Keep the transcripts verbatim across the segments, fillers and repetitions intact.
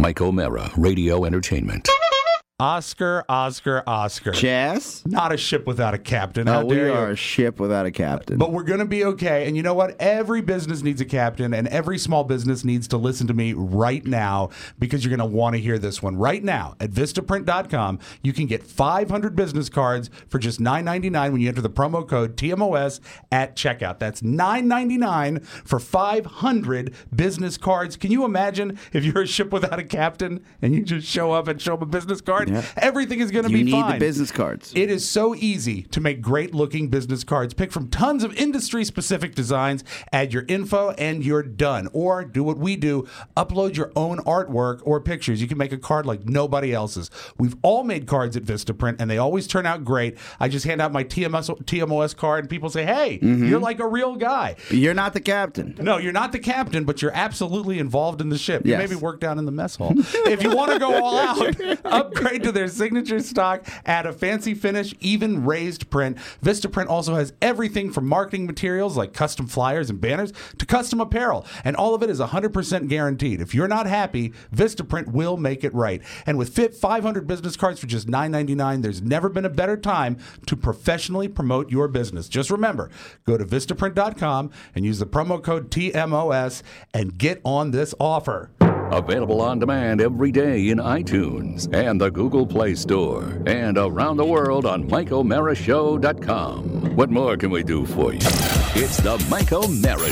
Mike O'Mara, Radio Entertainment. Oscar, Oscar, Oscar. Jazz? Not a ship without a captain. Oh, How we dare are you? a ship without a captain. But we're going to be okay. And you know what? Every business needs a captain, and every small business needs to listen to me right now, because you're going to want to hear this one. Right now at Vistaprint dot com, you can get five hundred business cards for just nine ninety-nine when you enter the promo code T M O S at checkout. That's nine ninety-nine for five hundred business cards. Can you imagine if you're a ship without a captain and you just show up and show them a business card? Yeah. Everything is going to you be need fine. the business cards. It is so easy to make great-looking business cards. Pick from tons of industry-specific designs, add your info, and you're done. Or do what we do, upload your own artwork or pictures. You can make a card like nobody else's. We've all made cards at Vistaprint, and they always turn out great. I just hand out my T M S, T M O S card, and people say, hey, Mm-hmm. you're like a real guy. You're not the captain. No, you're not the captain, but you're absolutely involved in the ship. You Yes. maybe work down in the mess hall. If you want to go all out, upgrade to their signature stock, add a fancy finish, even raised print. Vistaprint also has everything from marketing materials like custom flyers and banners to custom apparel, and all of it is one hundred percent guaranteed. If you're not happy, Vistaprint will make it right. And with fit five hundred business cards for just nine ninety-nine, there's never been a better time to professionally promote your business. Just remember, go to Vistaprint dot com and use the promo code T M O S and get on this offer. Available on demand every day in iTunes and the Google Play Store, and around the world on Mike O'Mara Show dot com. What more can we do for you? It's the Mike O'Mara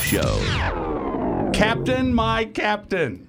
Show. Captain, my captain.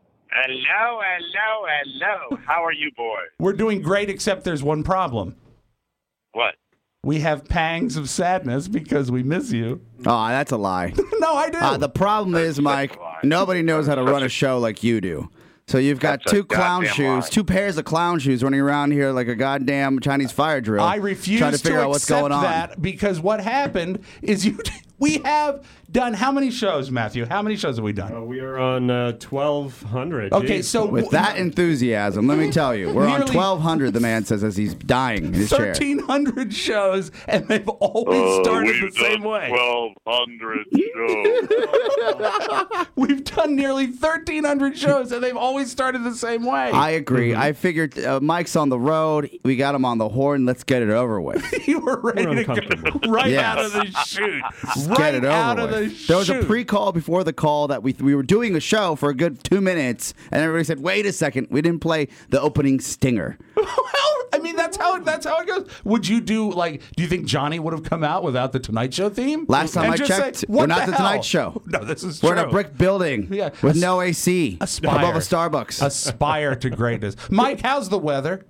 Hello, hello, hello. How are you, boys? We're doing great, except there's one problem. What? We have pangs of sadness because we miss you. Oh, that's a lie. No, I do. Uh, the problem is, Mike, nobody knows how to run a show like you do. So you've got That's a two clown goddamn shoes, lie. two pairs of clown shoes running around here like a goddamn Chinese fire drill. I refuse trying to figure to out what's accept going on. that, because what happened is you. We have done how many shows, Matthew? How many shows have we done? Uh, we are on uh, twelve hundred. Okay, Jeez. so With that enthusiasm, let me tell you, we're on Nearly- twelve hundred, the man says, as he's dying in his chair. thirteen hundred shows, and they've always started the same way. twelve hundred shows. We've done nearly thirteen hundred shows, and they've always started the same way. I agree. I figured uh, Mike's on the road. We got him on the horn. Let's get it over with. You were ready We're to go uncomfortable. right Yes. out of the chute. Get Right it over out of with. the There was a chute. pre-call before the call that we we were doing a show for a good two minutes, and everybody said, "Wait a second, we didn't play the opening stinger." Well, I mean, that's how that's how it goes. Would you do like? Do you think Johnny would have come out without the Tonight Show theme? Last time And I just checked, say, we're "What not the hell?" Tonight Show. No, this is We're true. in a brick building Yeah. with As- no A C Aspire. above a Starbucks. Aspire to greatness. Mike, how's the weather?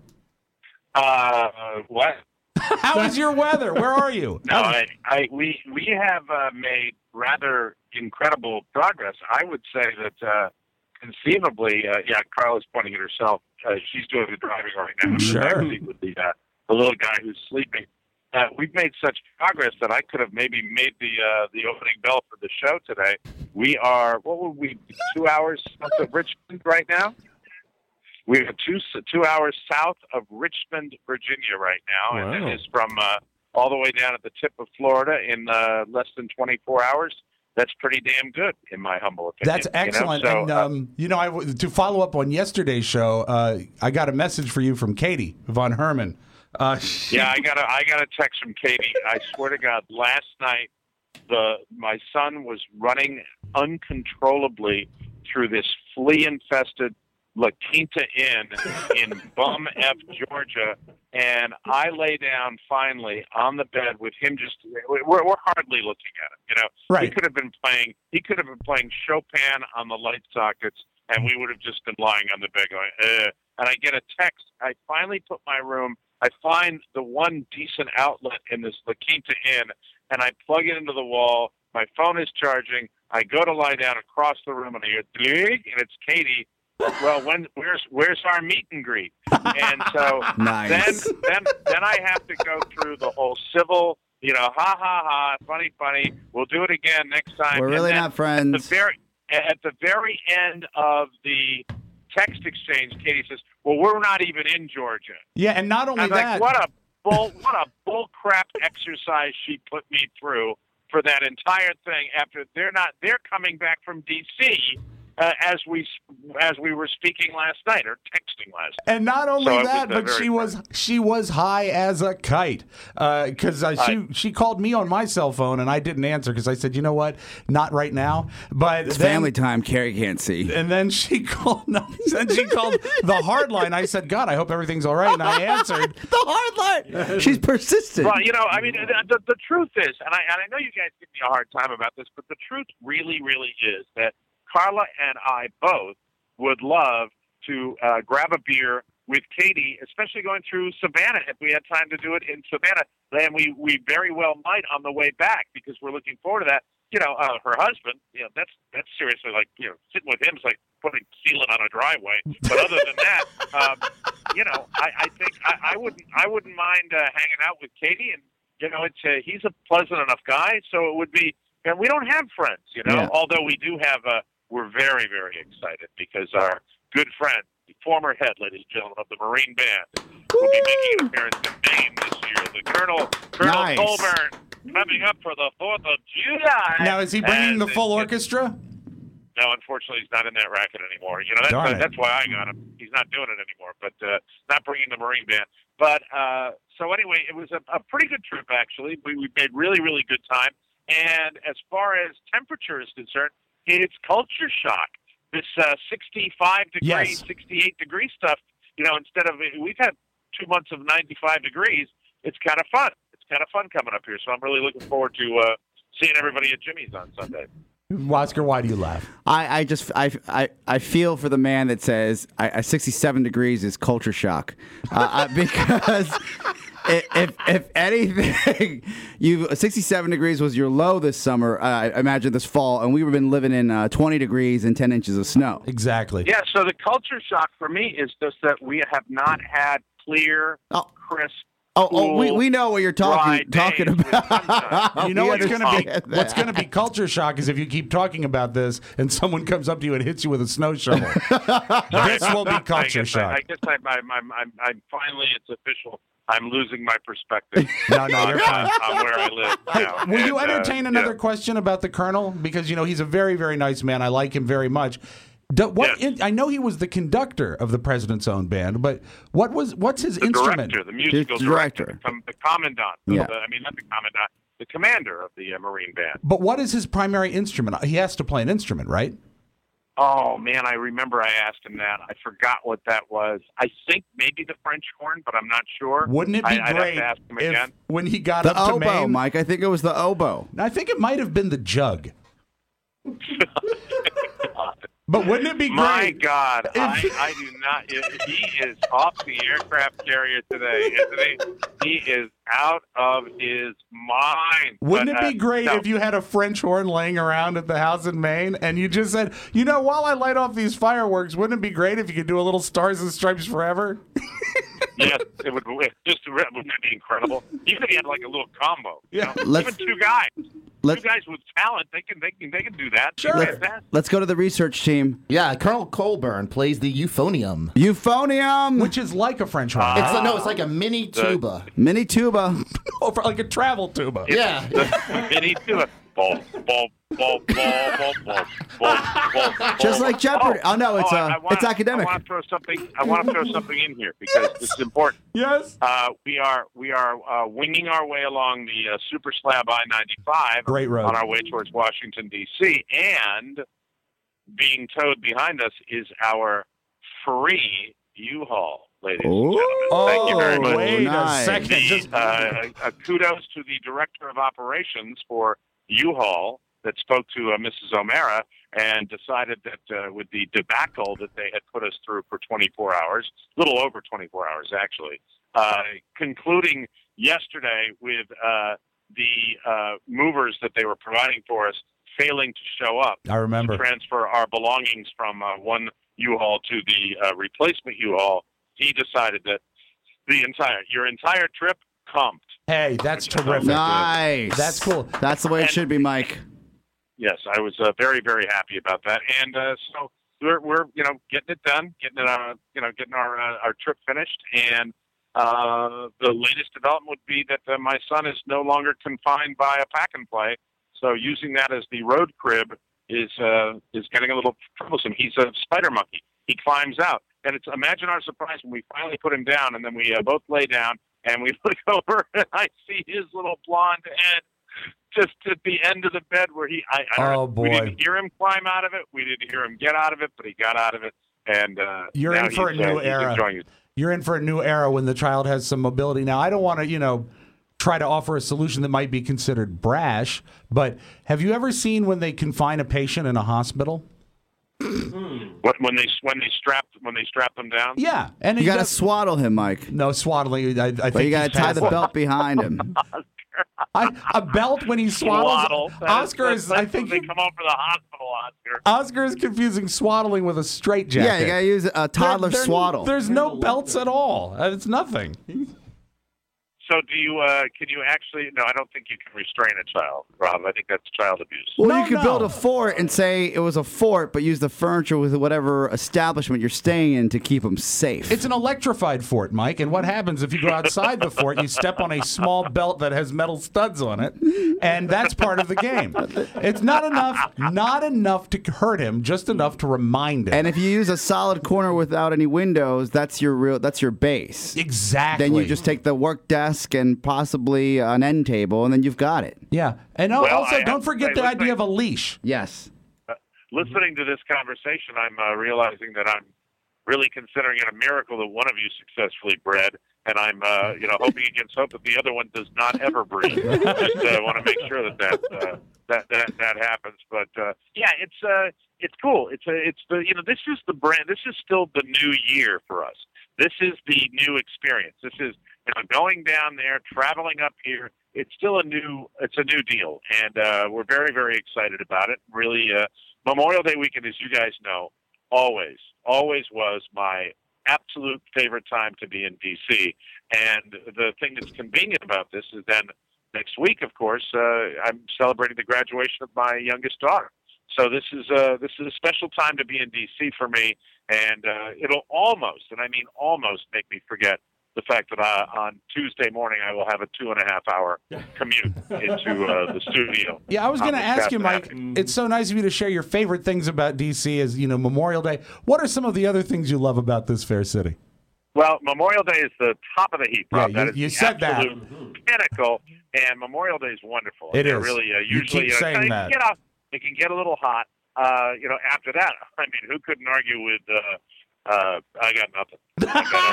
Uh, what? How is your weather? Where are you? No, I, I, we, we have uh, made rather incredible progress. I would say that uh, conceivably, uh, yeah, Carla's pointing at herself. Uh, she's doing the driving right now. Sure. Actually, with the uh, the little guy who's sleeping. Uh, we've made such progress that I could have maybe made the uh, the opening bell for the show today. We are, what would we, two hours south of Richmond right now? We're two two hours south of Richmond, Virginia right now, Wow. and it is from uh, all the way down at the tip of Florida in uh, less than twenty-four hours. That's pretty damn good, in my humble opinion. That's excellent. You know? and So, uh, um, you know, I w to follow up on yesterday's show, uh, I got a message for you from Katie von Herman. Uh, she- yeah, I got a I got a text from Katie. I swear to God, last night the my son was running uncontrollably through this flea-infested La Quinta Inn in Bum F, Georgia, and I lay down finally on the bed with him. Just we're, we're hardly looking at him, you know. Right. He could have been playing. He could have been playing Chopin on the light sockets, and we would have just been lying on the bed going, Ugh. And I get a text. I finally put my room. I find the one decent outlet in this La Quinta Inn, and I plug it into the wall. My phone is charging. I go to lie down across the room, and I hear, "Dlig," and it's Katie. Well, when where's where's our meet and greet? And so Nice. then then then I have to go through the whole civil, you know, ha ha ha, funny funny. We'll do it again next time. We're And really then not friends. At the very at the very end of the text exchange, Katie says, "Well, we're not even in Georgia." yeah, and not only I'm that. like, what a bull, what a bull crap exercise she put me through for that entire thing. After they're not, they're coming back from D C uh, as we as we were speaking last night or texting last night. And not only So it that, was, uh, but very she was fun. she was high as a kite because uh, she I- she called me on my cell phone and I didn't answer because I said, you know what, not right now. But It's then, family time. Carrie can't see. And then she called. No, then she called the hard line. I said, God, I hope everything's all right. And I answered. The hard line. She's persistent. Well, you know, I mean, the, the, the truth is, and I, and I know you guys give me a hard time about this, but the truth really, really is that Carla and I both would love to uh, grab a beer with Katie, especially going through Savannah if we had time to do it in Savannah. And we, we very well might on the way back because we're looking forward to that. You know, uh, her husband, you know, that's that's seriously like, you know, sitting with him is like putting sealant on a driveway. But other than that, um, you know, I, I think I, I wouldn't I wouldn't mind uh, hanging out with Katie. And, you know, it's uh, he's a pleasant enough guy. So it would be, and we don't have friends, you know, Yeah. although we do have, uh, we're very, very excited because our good friend, the former head, ladies and gentlemen, of the Marine Band, will be making an appearance in Maine this year. The Colonel, Colonel Nice. Colburn, coming up for the fourth of July. Now, is he bringing And the full it- orchestra? No, unfortunately, he's not in that racket anymore. You know, that's, Darn it. that's why I got him. He's not doing it anymore, but uh, not bringing the Marine Band. But uh, so anyway, it was a, a pretty good trip, actually. We, we made really, really good time. And as far as temperature is concerned, it's culture shock. This uh, sixty-five degree, Yes. sixty-eight degree stuff, you know, instead of, we've had two months of ninety-five degrees. It's kind of fun. It's kind of fun coming up here. So I'm really looking forward to uh, seeing everybody at Jimmy's on Sunday. Oscar, why do you laugh? I, I just I, I I feel for the man that says I, I sixty-seven degrees is culture shock, uh, I, because i- if if anything, you sixty-seven degrees was your low this summer. Uh, I imagine this fall, and we've been living in uh, twenty degrees and ten inches of snow. Exactly. Yeah, so the culture shock for me is just that we have not had clear, Oh. crisp, Oh, oh, we, cool, we know what you're talking dry talking days with about. sunshine. You know We what's going to be understand that. what's going to be culture shock is if you keep talking about this and someone comes up to you and hits you with a snow shovel. This will be I culture guess, shock. I, I guess I, I'm, I'm, I'm, I'm finally, it's official. I'm losing my perspective. No, no, you're on, fine. on where I live Hey, now. will you And, uh, entertain another yeah. question about the Colonel? Because you know he's a very, very nice man. I like him very much. Do, what Yes. in, I know he was the conductor of the president's own band, but what was what's his The instrument? director, the musical The director, director. the, com- the commandant. Yeah. The, I mean, not the commandant, the commander of the uh, Marine Band. But what is his primary instrument? He has to play an instrument, right? Oh man, I remember I asked him that. I forgot what that was. I think maybe the French horn, but I'm not sure. Wouldn't it be I, I'd great have to ask him if again. when he got The up to oboe, Maine? Mike. I think it was the oboe. I think it might have been the jug. But wouldn't it be great? My God, I, If- I do not. He is off the aircraft carrier today, isn't he? He is out of his mind. Wouldn't But, it be uh, great no. if you had a French horn laying around at the house in Maine and you just said, you know, while I light off these fireworks, wouldn't it be great if you could do a little Stars and Stripes Forever? Yes, it would. it Just wouldn't that be incredible? Even if he had like a little combo. You Yeah. know? Let's- Even two guys. let's- two guys with talent. They can. They can. They can do that. Sure. Let's, that. Let's go to the research team. Yeah, Colonel Colburn plays the euphonium. Euphonium, Which is like a French horn. It's a, no, it's like a mini tuba. mini tuba. Oh, for like a travel tuba. Yeah. And he's doing ball, ball, ball, ball, ball, ball, ball, ball, ball. Just like Jeopardy. Oh, no, it's, I- uh, I wanna- it's academic. I want to throw something. I want to throw something in here because this is important. Yes. Uh, we are we are uh, winging our way along the uh, Super Slab I ninety-five Great road. on our way towards Washington D C, and being towed behind us is our free U-Haul, ladies and Ooh. gentlemen. Thank you very Oh, much. wait nice. a second. The, Just, uh, uh, kudos to the director of operations for U-Haul that spoke to uh, Missus O'Mara and decided that uh, with the debacle that they had put us through for twenty-four hours, a little over twenty-four hours actually, uh, concluding yesterday with uh, the uh, movers that they were providing for us failing to show up I remember. to transfer our belongings from uh, one U-Haul to the uh, replacement U-Haul. He decided that the entire your entire trip comped. Hey, that's terrific. Nice. That's cool. That's the way it And- should be, Mike. Yes, I was uh, very, very happy about that, and uh, so we're, we're, you know, getting it done, getting it, uh, you know, getting our uh, our trip finished, and uh, the latest development would be that uh, my son is no longer confined by a pack and play, so using that as the road crib is uh, is getting a little troublesome. He's a spider monkey. He climbs out, and it's imagine our surprise when we finally put him down, and then we uh, both lay down, and we look over, and I see his little blonde head just at the end of the bed where he. I, I don't Oh, know, boy. We didn't hear him climb out of it. We didn't hear him get out of it, but he got out of it, and uh, You're now in for a he's, uh, new he's era. enjoying it. You're in for a new era when the child has some mobility. Now, I don't want to, you know, try to offer a solution that might be considered brash, but have you ever seen when they confine a patient in a hospital? What, when they when they strap when they strap them down? Yeah, and You he got to does- swaddle him, Mike. no swaddling. I, I think But you got to he's tie past the that. belt behind him. I, a belt when he swaddles. Swaddle. That Oscar is, is. that's I think when he- they come over to the hospital, Oscar. Oscar is confusing swaddling with a straitjacket. Yeah, you got to use a toddler There- there- swaddle. There's no belts at all. Uh, It's nothing. So do you? Uh, can you actually? No, I don't think you can restrain a child, Rob. I think that's child abuse. Well, No, you could no. build a fort and say it was a fort, but use the furniture with whatever establishment you're staying in to keep them safe. It's an electrified fort, Mike. And what happens if you go outside the fort? You step on a small belt that has metal studs on it, and that's part of the game. It's not enough, not enough to hurt him, just enough to remind him. and if you use a solid corner without any windows, that's your real. That's your base. exactly. Then you just take the work desk and possibly an end table, and then you've got it. yeah. And al- Well, also, I have don't to forget say, the let's idea say- of a leash. Yes. Listening to this conversation, I'm uh, realizing that I'm really considering it a miracle that one of you successfully bred, and I'm, uh, you know, hoping against hope that the other one does not ever breed. Just uh, want to make sure that that, uh, that that that happens. But uh, yeah, it's uh, it's cool. It's a, it's the you know this is the brand. This is still the new year for us. This is the new experience. This is you know going down there, traveling up here. It's still a new it's a new deal, and uh, we're very very excited about it. Really, uh, Memorial Day weekend, as you guys know, always always was my absolute favorite time to be in D C. And the thing that's convenient about this is then next week, of course, uh, I'm celebrating the graduation of my youngest daughter. So this is a, this is a special time to be in D C for me, and uh, it'll almost, and I mean almost, make me forget the fact that uh, on Tuesday morning I will have a two and a half hour commute into uh, the studio. Yeah, I was going to Um, ask that's you, Mike. happening. It's so nice of you to share your favorite things about D C as you know Memorial Day. What are some of the other things you love about this fair city? Well, Memorial Day is the top of the heap. Rob. Yeah, that you- is you the said that. absolute pinnacle, and Memorial Day is wonderful. It They're is. really uh, You usually keep you know, saying it that. Can get off, it can get a little hot. Uh, you know, after that, I mean, who couldn't argue with? Uh, uh, I got nothing. I got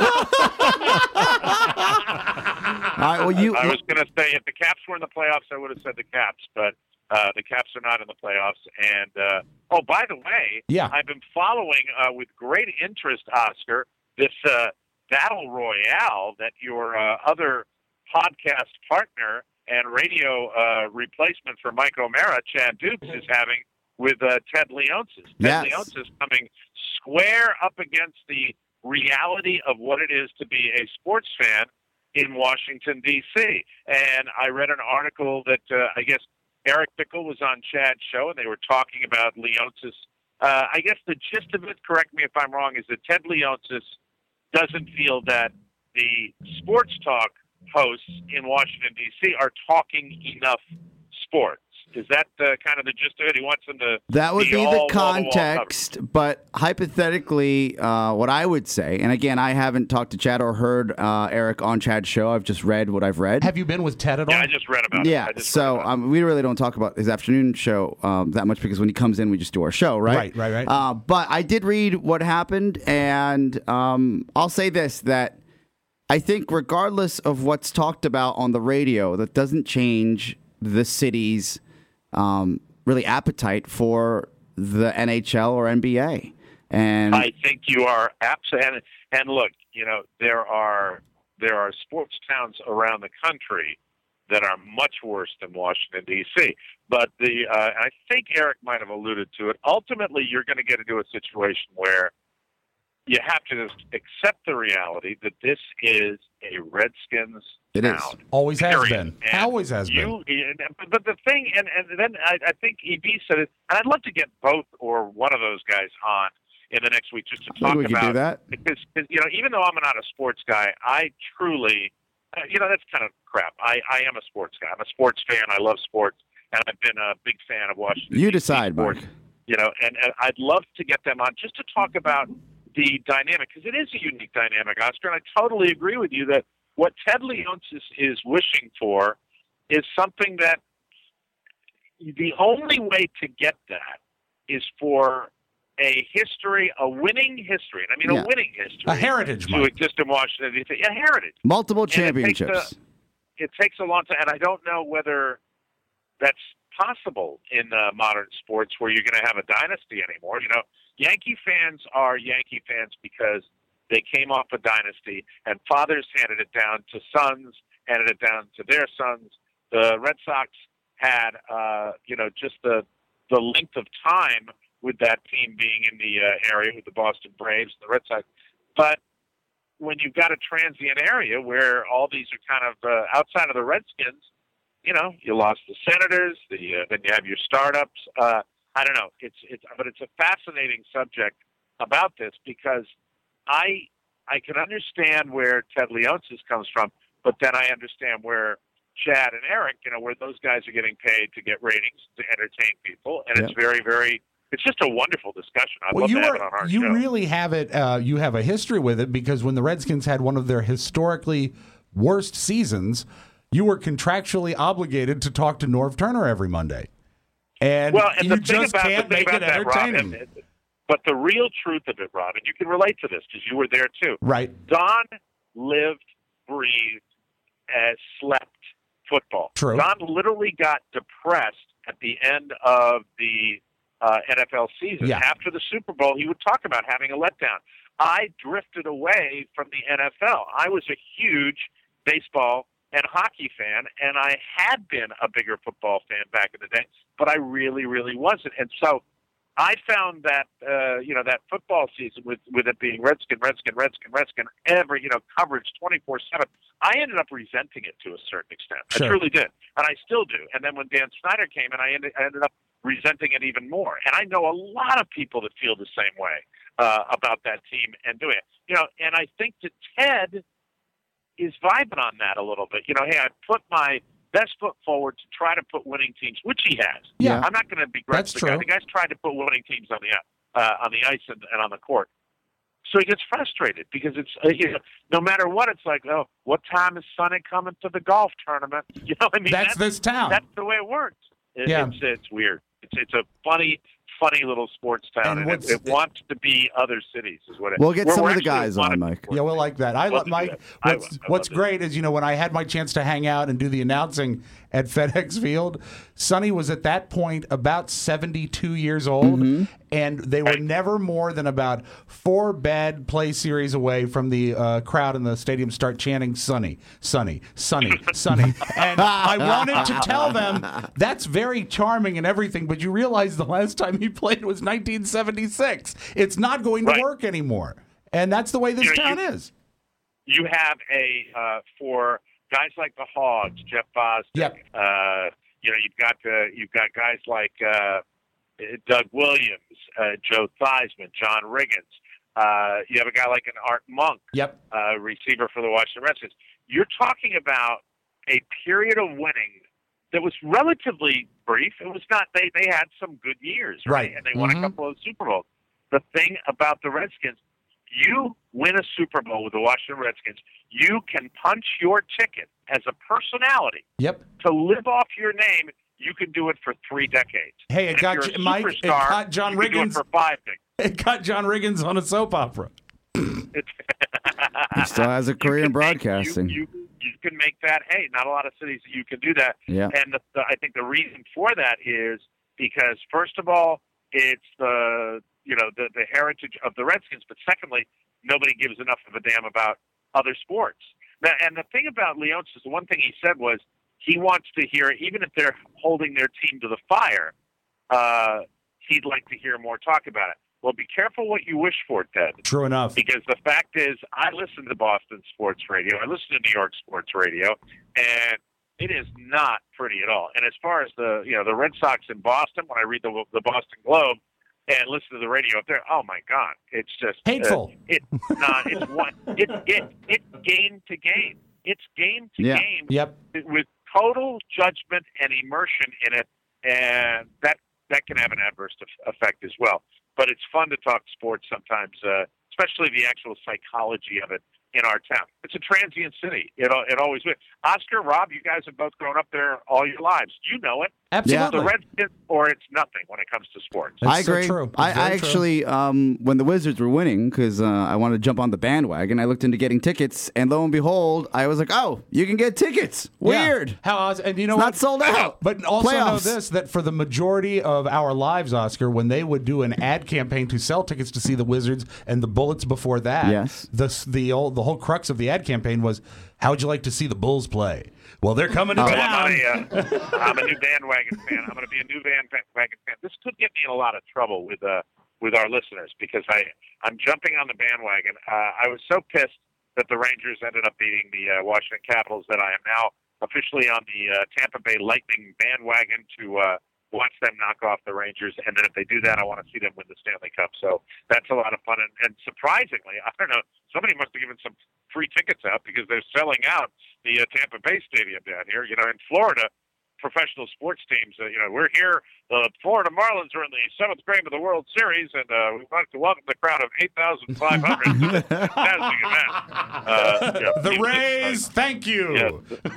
absolutely. All right. Well, you. I was going to say if the Caps were in the playoffs, I would have said the Caps, but uh, the Caps are not in the playoffs. And uh, oh, by the way, Yeah. I've been following uh, with great interest, Oscar, this uh, battle royale that your uh, other podcast partner and radio uh, replacement for Mike O'Mara, Chad Dukes, is having with uh, Ted Leonsis. Ted Yes. Leonsis coming square up against the reality of what it is to be a sports fan in Washington, D C. And I read an article that uh, I guess Eric Bickle was on Chad's show, and they were talking about Leonsis. Uh, I guess the gist of it, correct me if I'm wrong, is that Ted Leonsis doesn't feel that the sports talk hosts in Washington, D C are talking enough sports. Is that uh, kind of the gist of it? He wants them to That would be all the wall-to-wall context, but hypothetically, uh, what I would say, and again, I haven't talked to Chad or heard uh, Eric on Chad's show. I've just read what I've read. Have you been with Ted at all? Yeah, I just read about it. Yeah, I just so read about it. um, we really don't talk about his afternoon show um, that much because when he comes in, we just do our show, right? Right, right, right. Uh, but I did read what happened, and um, I'll say this, that I think regardless of what's talked about on the radio, that doesn't change the city's um, really appetite for the N H L or N B A. And I think you are absolutely. And, and look, you know, there are there are sports towns around the country that are much worse than Washington, D C. But the uh, I think Eric might have alluded to it. Ultimately, you're going to get into a situation where you have to just accept the reality that this is a Redskins It is. town. Always has Period. been. And Always has been. you, But the thing, and, and then I, I think E B said it, and I'd love to get both or one of those guys on in the next week just to I talk think we could about do that. because, because you know, even though I'm not a sports guy, I truly, uh, you know, that's kind of crap. I, I am a sports guy. I'm a sports fan. I love sports, and I've been a big fan of Washington. You D C decide, sports, Mark. You know, and, and I'd love to get them on just to talk about the dynamic, because it is a unique dynamic, Oscar, and I totally agree with you that what Ted Leonsis is wishing for is something that the only way to get that is for a history, a winning history, and I mean Yeah. a winning history, A heritage, to Mike. exist in Washington D C. A heritage. Multiple And it takes championships. a- It takes a long time, and I don't know whether that's possible in uh, modern sports where you're going to have a dynasty anymore. You know, Yankee fans are Yankee fans because they came off a dynasty, and fathers handed it down to sons, handed it down to their sons. The Red Sox had, uh, you know, just the the length of time with that team being in the uh, area with the Boston Braves and the Red Sox. But when you've got a transient area where all these are kind of uh, outside of the Redskins, you know, you lost the Senators, the uh, then you have your startups. Uh, I don't know. It's it's but it's a fascinating subject about this because I I can understand where Ted Leonsis comes from, but then I understand where Chad and Eric, you know, where those guys are getting paid to get ratings, to entertain people, and Yep. it's very, very. It's just a wonderful discussion. I'd Well, love you to have are, it on our you show. really have it. Uh, you have a history with it because when the Redskins had one of their historically worst seasons, you were contractually obligated to talk to Norv Turner every Monday, and Well, and you the thing just about, can't the thing make about it that, Rob, entertaining. and- but the real truth of it, Rob, and you can relate to this because you were there too. Right? Don lived, breathed, uh, slept football. True. Don literally got depressed at the end of the uh, N F L season. Yeah. After the Super Bowl, he would talk about having a letdown. I drifted away from the N F L. I was a huge baseball and hockey fan, and I had been a bigger football fan back in the day, but I really, really wasn't. And so I found that, uh, you know, that football season with, with it being Redskin, Redskin, Redskin, Redskin, every, you know, coverage twenty-four seven, I ended up resenting it to a certain extent. Sure. I truly did. And I still do. And then when Dan Snyder came in, I ended, I ended up resenting it even more. And I know a lot of people that feel the same way uh, about that team and doing it. You know, and I think that Ted is vibing on that a little bit. You know, hey, I put my best foot forward to try to put winning teams, which he has. Yeah. I'm not going to begrudge That's the true. guy. The guy's tried to put winning teams on the uh, on the ice and, and on the court. So he gets frustrated because it's uh, you know, no matter what, it's like, oh, what time is Sonny coming to the golf tournament? You know, what I mean, That's this town. That's the way it works. It, Yeah. it's it's weird. It's it's a funny, funny little sports town, And and, what's- it, it wants to be other cities. Is what it. We'll get we're- some we're of the actually guys one on, of- Mike. Yeah, we'll like that. I Love love to do Mike. that. I What's, would. I what's love great is, you know, when I had my chance to hang out and do the announcing at FedEx Field, Sonny was at that point about seventy-two years old, Mm-hmm. and they were never more than about four bad play series away from the uh, crowd in the stadium start chanting "Sonny, Sonny, Sonny, Sonny." And I wanted to tell them that's very charming and everything, but you realize the last time he played was nineteen seventy-six. It's not going to Right. work anymore, and that's the way this You know, town you- is. You have a uh, for guys like the Hogs, Jeff Bosnick. Yep. Uh, you know, you've got uh, you've got guys like uh, Doug Williams, uh, Joe Theismann, John Riggins. Uh, you have a guy like an Art Monk, Yep. uh, receiver for the Washington Redskins. You're talking about a period of winning that was relatively brief. It was not. They they had some good years, right? Right. And they won Mhm. a couple of Super Bowls. The thing about the Redskins, you win a Super Bowl with the Washington Redskins, you can punch your ticket as a personality Yep. to live off your name. You can do it for three decades. Hey, it And if got you're a J- Mike. It superstar, got John you can do it Riggins. for five decades. It got John Riggins on a soap opera. He still has a You career in can make- broadcasting. You, you, you can make that. Hey, not a lot of cities you can do that. Yeah. And the, the, I think the reason for that is because first of all, it's the you know the the heritage of the Redskins, but secondly, nobody gives enough of a damn about other sports. Now, and the thing about Leonsis, the one thing he said was he wants to hear, even if they're holding their team to the fire, uh, he'd like to hear more talk about it. Well, be careful what you wish for, Ted. True enough. Because the fact is, I listen to Boston sports radio. I listen to New York sports radio, and it is not pretty at all. And as far as the you know the Red Sox in Boston, when I read the the Boston Globe and listen to the radio up there, oh my God, it's just Hateful. Uh, it's not. It's one. It it it's game to game. It's game to Yeah. game Yep. with total judgment and immersion in it. and that that can have an adverse effect as well. But it's fun to talk sports sometimes, uh, especially the actual psychology of it in our town. It's a transient city. It it always will. Oscar, Rob, you guys have both grown up there all your lives. You know it. Absolutely. The Redskins, or it's nothing when it comes to sports. That's I so agree. true. It's I, very I true. actually, um, when the Wizards were winning, because uh, I wanted to jump on the bandwagon, I looked into getting tickets, and lo and behold, I was like, "Oh, you can get tickets! Weird! Yeah. How odd- and you know It's what? not sold out. But also know Playoffs. this: that for the majority of our lives, Oscar, when they would do an ad campaign to sell tickets to see the Wizards and the Bullets before that, Yes. the the old, the whole crux of the ad campaign was, "How would you like to see the Bulls play?" Well, they're coming to Well, town. I'm, a, uh, I'm a new bandwagon fan. I'm going to be a new bandwagon fan. This could get me in a lot of trouble with uh, with our listeners because I I'm jumping on the bandwagon. Uh, I was so pissed that the Rangers ended up beating the uh, Washington Capitals that I am now officially on the uh, Tampa Bay Lightning bandwagon to uh, watch them knock off the Rangers. And then if they do that, I want to see them win the Stanley Cup. So that's a lot of fun. And, and surprisingly, I don't know, somebody must have given some free tickets out because they're selling out the uh, Tampa Bay Stadium down here. You know, in Florida, professional sports teams, uh, you know, we're here. The Florida Marlins are in the seventh game of the World Series, and uh, we'd like to welcome the crowd of eight thousand five hundred to this fantastic event. Uh, yeah, The people Rays, just- thank you. Yes.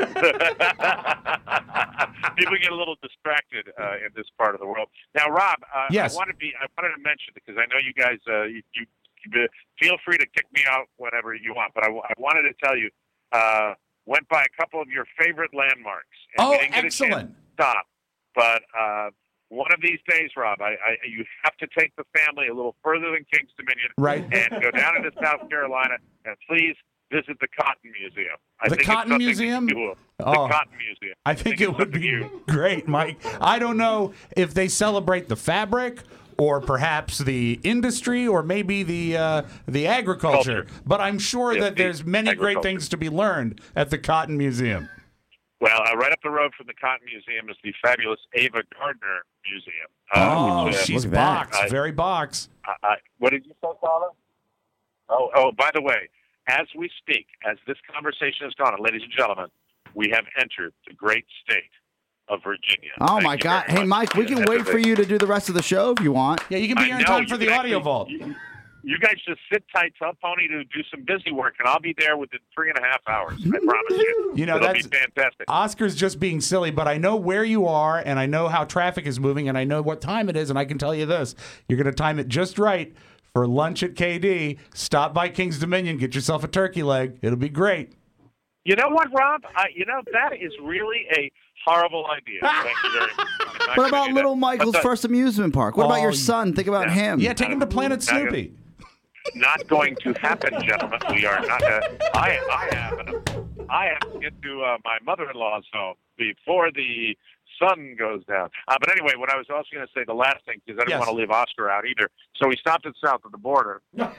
People get a little distracted uh, in this part of the world. Now, Rob, uh, Yes. I want to be. I wanted to mention because I know you guys. Uh, you, you, you feel free to kick me out whenever you want, but I, I wanted to tell you. Uh, went by a couple of your favorite landmarks. And Oh, we didn't get a chance excellent. to stop. But uh, one of these days, Rob, I, I, you have to take the family a little further than Kings Dominion, Right. and go down into South Carolina, and please visit the Cotton Museum. I The think Cotton it's something Museum? You will. The Oh. Cotton Museum. I think it's it would something be you- great, Mike. I don't know if they celebrate the fabric or perhaps the industry or maybe the uh, the agriculture, Culture. but I'm sure Yeah, that the there's many great agriculture. things to be learned at the Cotton Museum. Well, uh, right up the road from the Cotton Museum is the fabulous Ava Gardner Museum. Oh, which, uh, she's look at that. box, I- very box. I, I, what did you say, Tyler? Oh, oh, by the way, as we speak, as this conversation has gone on, ladies and gentlemen, we have entered the great state of Virginia. Oh Thank my you God! very Hey, much. Mike, we can That's wait a for big- you to do the rest of the show if you want. Yeah, you can be I here in know, time you for the can audio actually- vault. You, you guys just sit tight, tell Pony to do some busy work, and I'll be there within three and a half hours. I promise you. You know, It'll that's- be fantastic. Oscar's just being silly, but I know where you are, and I know how traffic is moving, and I know what time it is, and I can tell you this. You're going to time it just right for lunch at K D. Stop by King's Dominion, get yourself a turkey leg. It'll be great. You know what, Rob? I, you know, that is really a horrible idea. Thank you very much. I'm not What gonna about do Little that. Michael's But the- first amusement park? What about Oh, your son? Think about yeah. him. Yeah, take him to Planet Now, Snoopy. Not going to happen, gentlemen. We are not. Uh, I, I have. I have to get to uh, my mother-in-law's home before the sun goes down. Uh, but anyway, what I was also going to say, the last thing, because I didn't Yes. want to leave Oscar out either. So we stopped at south of the border.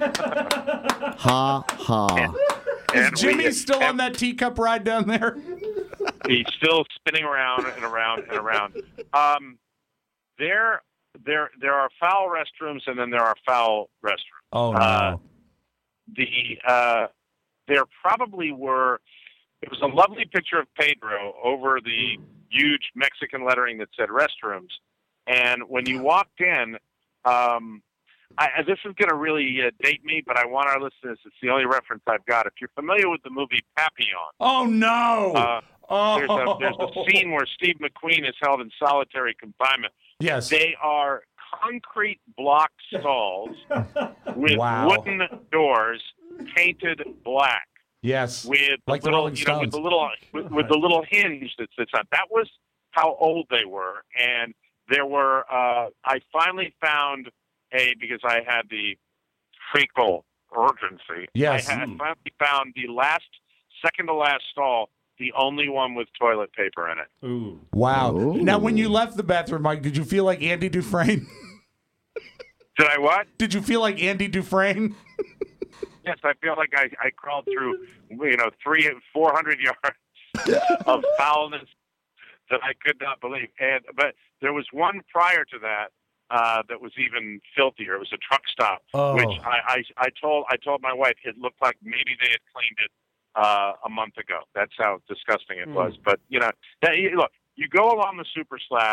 Ha ha. Is and Jimmy we- still and on that teacup ride down there? He's still spinning around and around and around. Um, there, there, there are foul restrooms, and then there are foul restrooms. Oh, no. Uh, the uh, there probably were. It was a lovely picture of Pedro over the huge Mexican lettering that said restrooms, and when you walked in, um, I, this is going to really uh, date me, but I want our listeners. It's the only reference I've got. If you're familiar with the movie Papillon, oh, no. uh, oh. there's a there's a scene where Steve McQueen is held in solitary confinement. Yes. They are concrete block stalls with Wow. wooden doors painted black. Yes. With Like the the little, Rolling you know, with Stones. the little, with, with the little hinge that sits on. That was how old they were, and there were. Uh, I finally found a because I had the fecal urgency. Yes. I had finally found the last, second to last stall, the only one with toilet paper in it. Ooh. Wow. Ooh. Now, when you left the bathroom, Mike, did you feel like Andy Dufresne? Did I what? Did you feel like Andy Dufresne? Yes, I feel like I, I crawled through, you know, three, four hundred yards of foulness that I could not believe. And but there was one prior to that uh, that was even filthier. It was a truck stop, Oh. which I, I I told I told my wife it looked like maybe they had cleaned it uh, a month ago. That's how disgusting it was. But you know, that, you- look, you go along the super slab.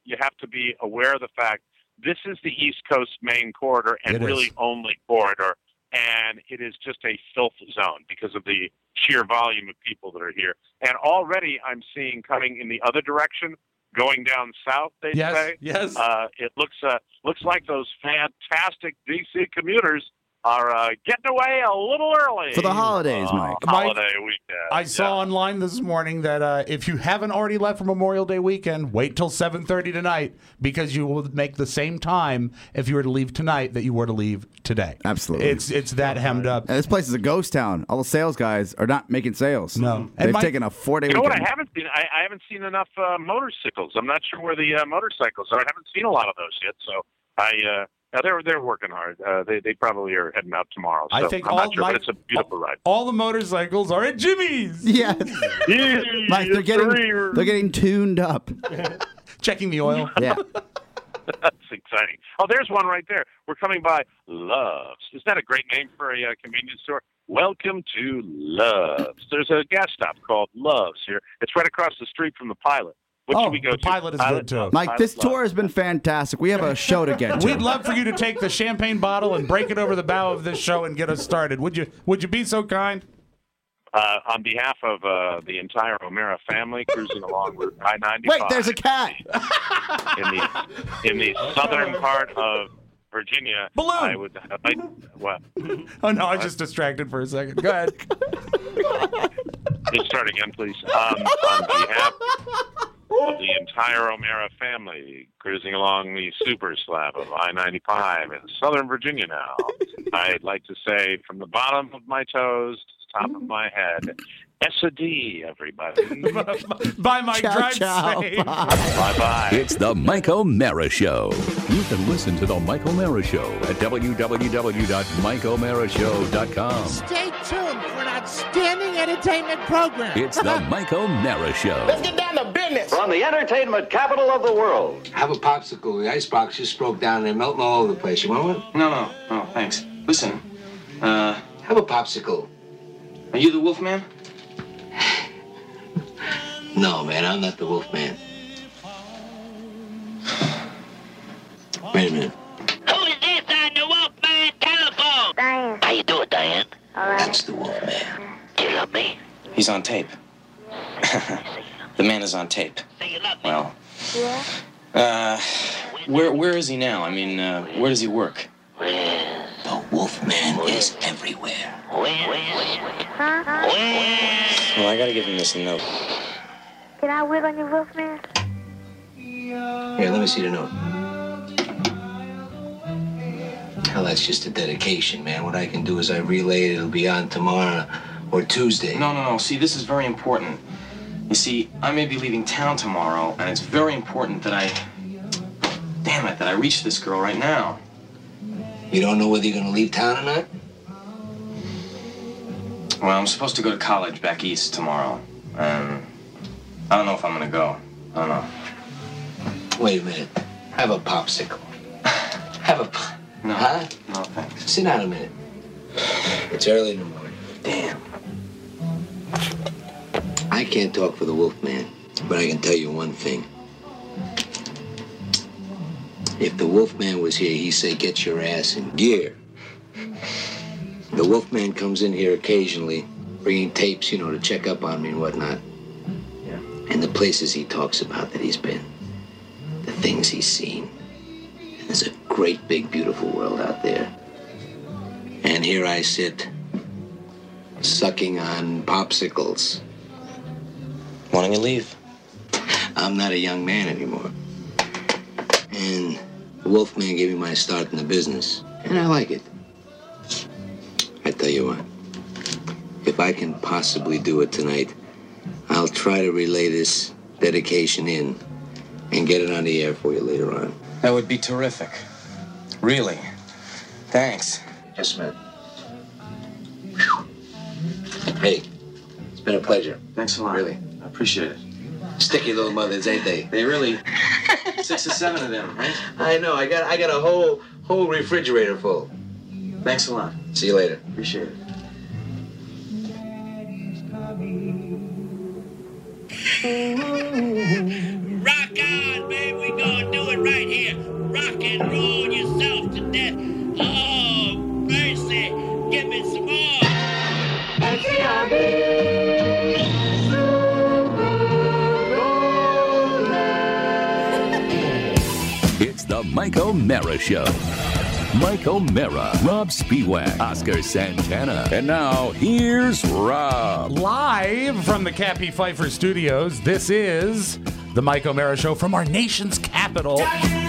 you have to be aware of the fact this is the East Coast main corridor and It is. really only corridor, and it is just a filth zone because of the sheer volume of people that are here. And already I'm seeing coming in the other direction, going down south, they Yes, say. yes. Uh, it looks uh, looks like those fantastic D C commuters are uh, getting away a little early. For the holidays, Uh, Mike. Holiday weekend. I saw yeah. online this morning that uh, if you haven't already left for Memorial Day weekend, wait till seven thirty tonight because you will make the same time if you were to leave tonight that you were to leave today. Absolutely. It's it's that hemmed up. And this place is a ghost town. All the sales guys are not making sales. No. They've And my- taken a four-day You know what weekend. I haven't seen? I, I haven't seen enough uh, motorcycles. I'm not sure where the uh, motorcycles are. I haven't seen a lot of those yet. So I, uh, now they're they're working hard. Uh, they they probably are heading out tomorrow. So I think I'm all not sure, my- but it's a beautiful ride. All the motorcycles are at Jimmy's. Yes. Mike, they're getting, they're getting tuned up. Checking the oil. Yeah. That's exciting. Oh, there's one right there. We're coming by Love's. Is that a great name for a uh, convenience store? Welcome to Love's. There's a gas stop called Love's here. It's right across the street from the Pilot. What Oh, should we go the to? Pilot is good, too. Mike, Pilot this Love's. tour has been fantastic. We have a show to get to. We'd love for you to take the champagne bottle and break it over the bow of this show and get us started. Would you Would you be so kind? Uh, on behalf of uh, the entire O'Mara family cruising along Route I ninety-five. Wait, there's a cat. in the in the southern part of Virginia. Balloon. I would I, what? Oh, no, I was just distracted for a second. Go ahead. Just start again, please. Um, on behalf of the entire O'Mara family cruising along the super slab of I ninety-five in southern Virginia now, I'd like to say from the bottom of my toes to the top of my head, S A D, everybody. Bye, Mike. Ciao, Drive ciao. safe. Bye-bye. It's the Mike O'Mara Show. You can listen to the Mike O'Mara Show at w w w dot mike o'mara show dot com. Stay tuned for an outstanding entertainment program. It's the Mike O'Mara Show. Get down to business. From the entertainment capital of the world. Have a popsicle. The icebox just broke down and they're melting all over the place. You want one? No, no, no, thanks. Listen, uh, Have a popsicle. are you the Wolfman? No, man, I'm not the wolf man. Wait a minute. Who is this on the Wolfman telephone? Diane. How you doing, Diane? All right. That's the wolf man. Do you love me? He's on tape. The man is on tape. Say you love me. Well, Yeah. uh, where where is he now? I mean, uh, where does he work? Where? The wolf man is everywhere. Where? Where? Huh? Where? Well, I gotta give him this note. Can I wait on you, Wolfman? Here, let me see the note. Hell, that's just a dedication, man. What I can do is I relay it. It'll be on tomorrow or Tuesday. No, no, no. See, this is very important. You see, I may be leaving town tomorrow, and it's very important that I, damn it, that I reach this girl right now. You don't know whether you're going to leave town or not? Well, I'm supposed to go to college back east tomorrow. Um, I don't know if I'm gonna go. I don't know. Wait a minute. Have a popsicle. Have a pop. No. Huh? No, thanks. Sit down a minute. It's early in the morning. Damn. I can't talk for the wolf man, but I can tell you one thing. If the wolf man was here, he'd say, get your ass in gear. The wolf man comes in here occasionally, bringing tapes, you know, to check up on me and whatnot. Yeah. And the places he talks about that he's been, the things he's seen. And there's a great, big, beautiful world out there. And here I sit, sucking on popsicles. Why don't you leave? I'm not a young man anymore. And the Wolfman gave me my start in the business. And I like it. I tell you what, if I can possibly do it tonight, I'll try to relay this dedication in and get it on the air for you later on. That would be terrific. Really. Thanks. Just a minute. Hey, it's been a pleasure. Thanks a lot. Really. I appreciate it. Sticky little mothers, ain't they? They really... Six or seven of them, right? I know. I got I got a whole whole refrigerator full. Thanks a lot. See you later. Appreciate it. Rock on, baby, we gonna do it right here. Rock and roll yourself to death. Oh, mercy. Give me some more. X C R B. It's the Mike O'Mara Show. Mike O'Mara, Rob Spiewak, Oscar Santana. And now, here's Rob. Live from the Cappy Pfeiffer Studios, this is the Mike O'Mara Show from our nation's capital.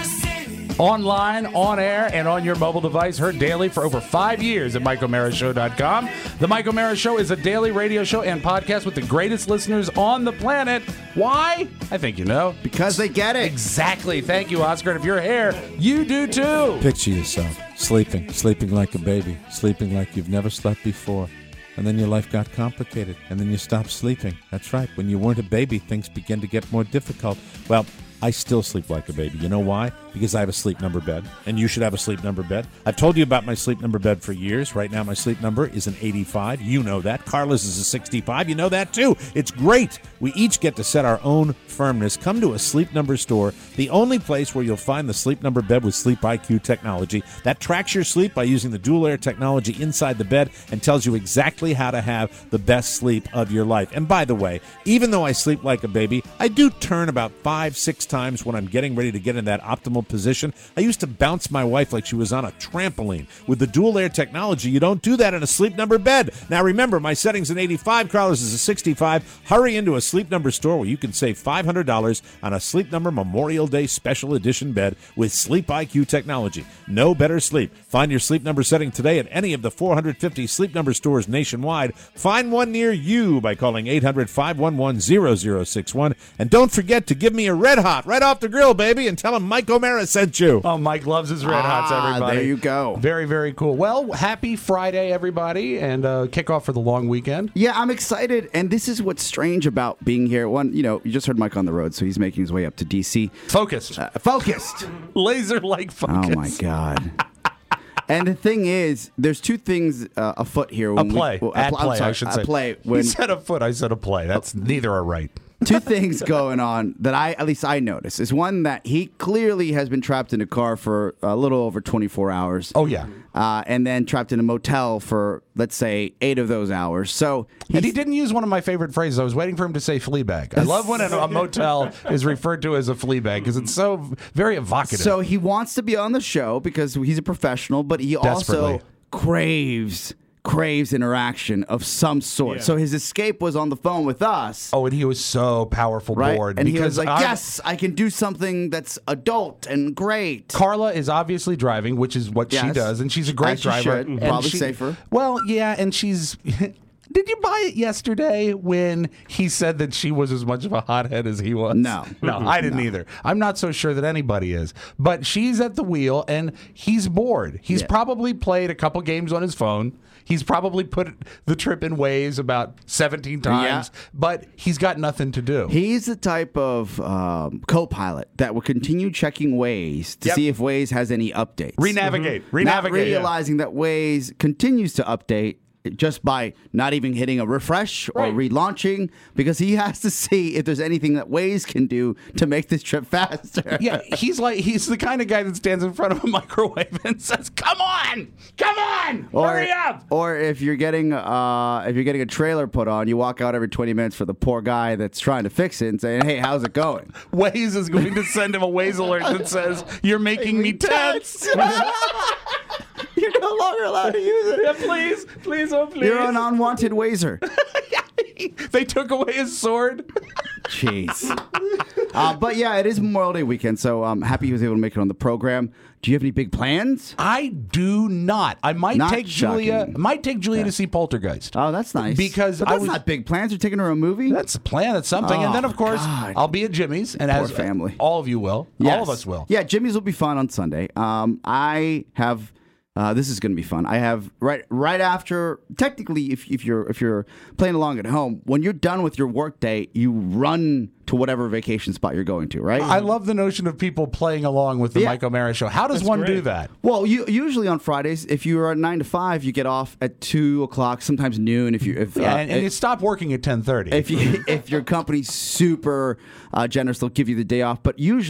Online, on air, and on your mobile device. Heard daily for over five years at Mike O'Mara Show dot com. The Mike O'Mara Show is a daily radio show and podcast with the greatest listeners on the planet. Why? I think you know. Because they get it. Exactly. Thank you, Oscar. And if you're here, you do too. Picture yourself sleeping, sleeping like a baby, sleeping like you've never slept before. And then your life got complicated, and then you stopped sleeping. That's right. When you weren't a baby, things began to get more difficult. Well, I still sleep like a baby. You know why? Because I have a Sleep Number bed, and you should have a Sleep Number bed. I've told you about my Sleep Number bed for years. Right now, my Sleep Number is an eighty-five. You know that. Carla's is a sixty-five. You know that, too. It's great. We each get to set our own firmness. Come to a Sleep Number store, the only place where you'll find the Sleep Number bed with Sleep I Q technology that tracks your sleep by using the dual-layer technology inside the bed and tells you exactly how to have the best sleep of your life. And by the way, even though I sleep like a baby, I do turn about five, six times when I'm getting ready to get in that optimal position. I used to bounce my wife like she was on a trampoline. With the dual layer technology, you don't do that in a Sleep Number bed. Now remember, my setting's an eighty-five, Carlos is a sixty-five. Hurry into a Sleep Number store where you can save five hundred dollars on a Sleep Number Memorial Day Special Edition bed with Sleep I Q technology. No better sleep. Find your Sleep Number setting today at any of the four hundred fifty Sleep Number stores nationwide. Find one near you by calling eight hundred, five one one, zero zero six one. And don't forget to give me a Red Hot right off the grill, baby, and tell him Mike O'Mara sent you. Oh, Mike loves his Red Hots, Ah, everybody. there you go. Very, very cool. Well, happy Friday, everybody, and uh, kickoff for the long weekend. Yeah, I'm excited, and this is what's strange about being here. One, you know, you just heard Mike on the road, so he's making his way up to D C. Focused. Uh, focused. Laser-like focus. Oh, my God. And the thing is, there's two things uh, afoot here. A When play. We, well, At a, pl- play, I'm sorry, I should a say. play. He When, said a foot, I said a play. That's neither are right. two things going on that I, at least I noticed, is one that he clearly has been trapped in a car for a little over twenty-four hours. Oh, yeah. Uh, and then trapped in a motel for, let's say, eight of those hours. So And he didn't use one of my favorite phrases. I was waiting for him to say flea bag. I love when a, a motel is referred to as a flea bag because it's so very evocative. So he wants to be on the show because he's a professional, but he also Desperately. craves craves interaction of some sort. Yeah. So his escape was on the phone with us. Oh, and he was so powerful Right? bored. And he was because like, I'm- yes, I can do something that's adult and great. Carla is obviously driving, which is what she Yes. does, and she's a great As she driver. should. And Probably she- safer. Well, yeah, and she's. Did you buy it yesterday when he said that she was as much of a hothead as he was? No. No, I didn't No. either. I'm not so sure that anybody is. But she's at the wheel and he's bored. He's Yeah. probably played a couple games on his phone. He's probably put the trip in Waze about seventeen times, but he's got nothing to do. He's the type of um, co-pilot that will continue checking Waze to Yep. see if Waze has any updates. Renavigate. Not Renavigate. yeah. realizing that Waze continues to update just by not even hitting a refresh or Right. relaunching, because he has to see if there's anything that Waze can do to make this trip faster. Yeah, he's like he's the kind of guy that stands in front of a microwave and says, "Come on, come on, Or, hurry up!" or if you're getting uh, if you're getting a trailer put on, you walk out every twenty minutes for the poor guy that's trying to fix it and saying, "Hey, how's it going?" Waze is going to send him a Waze alert that says, "You're making me tense." You're no longer allowed to use it. Yeah, please, please, oh please. You're an unwanted Wazer. They took away his sword. Jeez. Uh, but yeah, it is Memorial Day weekend, so I'm happy he was able to make it on the program. Do you have any big plans? I do not. I might Not take Julia. shocking. Might take Julia to see Poltergeist. Oh, that's nice. Because but I that's was- not big plans. You're taking her a movie? That's a plan. That's something. and then, Oh, of course, God. I'll be at Jimmy's, and Poor as family. all of you will, all Yes. of us will. Yeah, Jimmy's will be fun on Sunday. Um, I have. Uh, this is going to be fun. I have right right after. Technically, if if you're if you're playing along at home, when you're done with your work day, you run to whatever vacation spot you're going to. Right? I love the notion of people playing along with the Yeah. Mike O'Mara show. How does That's one do great. that? Well, you, usually on Fridays, if you are at nine to five, you get off at two o'clock, sometimes noon. If you if Yeah, uh, and, and you stop working at ten thirty. if you if your company's super uh, generous, they'll give you the day off. But usually,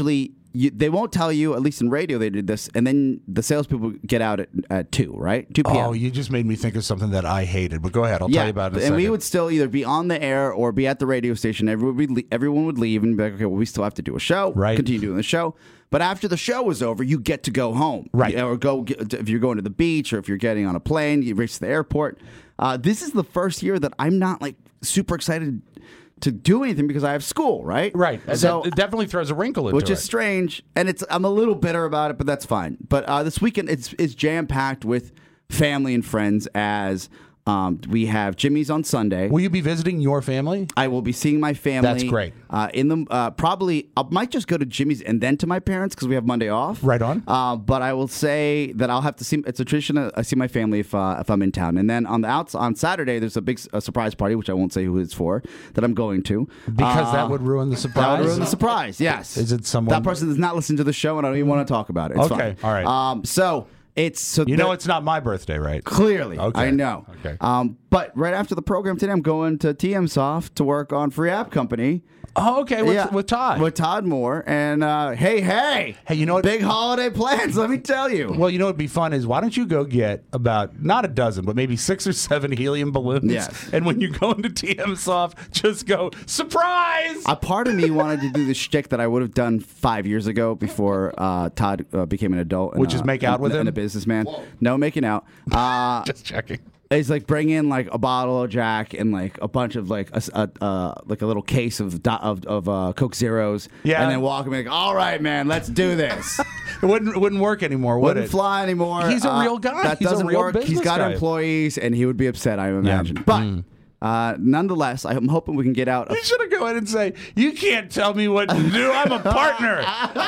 you, they won't tell you, at least in radio they did this, and then the salespeople get out at, at two, right? two p.m. Oh, you just made me think of something that I hated. But go ahead. I'll yeah, tell you about it in a and second. we would still either be on the air or be at the radio station. Everyone would, le- everyone would leave and be like, okay, well, we still have to do a show. Right. Continue doing the show. But after the show was over, you get to go home. Right. Or go, get, if you're going to the beach or if you're getting on a plane, you race to the airport. Uh, this is the first year that I'm not like super excited to do anything because I have school, right? Right. So it definitely throws a wrinkle into which it. is strange, and it's I'm a little bitter about it, but that's fine. But uh, this weekend it's it's jam packed with family and friends as. Um, we have Jimmy's on Sunday. Will you be visiting your family? I will be seeing my family. That's great. Uh, in the uh, probably I might just go to Jimmy's and then to my parents because we have Monday off. Right on. Uh, but I will say that I'll have to see. It's a tradition. uh, I see my family if uh, if I'm in town, and then on the outs on Saturday there's a big a surprise party which I won't say who it's for that I'm going to Because Uh, that would ruin the surprise. That would ruin the surprise. Yes. Is it someone? That person does not listen to the show, and I don't even want to talk about it. It's Okay, fine. all right. Um, so it's so You know there- it's not my birthday, right? Clearly, Okay. I know. Okay. Um, but right after the program today, I'm going to T M Soft to work on Free App Company. Oh, okay. With, Yeah. with Todd. With Todd Moore. And uh, hey, hey. Hey, you know what? Big holiday plans, let me tell you. Well, you know what'd be fun is why don't you go get about not a dozen, but maybe six or seven helium balloons? Yes. And when you go into T M Soft, just go surprise. A part of me wanted to do the shtick that I would have done five years ago before uh, Todd uh, became an adult. And, Which is uh, make out and, with and him? a businessman. No making out. Uh, Just checking. It's like bring in like a bottle of Jack and like a bunch of like a, a uh, like a little case of do- of, of uh, Coke Zeros. Yeah. And then walk and be like, all right, man, let's do this. It wouldn't it wouldn't work anymore, would Wouldn't it? fly anymore. He's a Uh, real guy. That He's a doesn't real work. He's business got guy. employees, and he would be upset, I imagine. But uh, nonetheless, I'm hoping we can get out. You should have go ahead and say, "You can't tell me what to do. I'm a partner.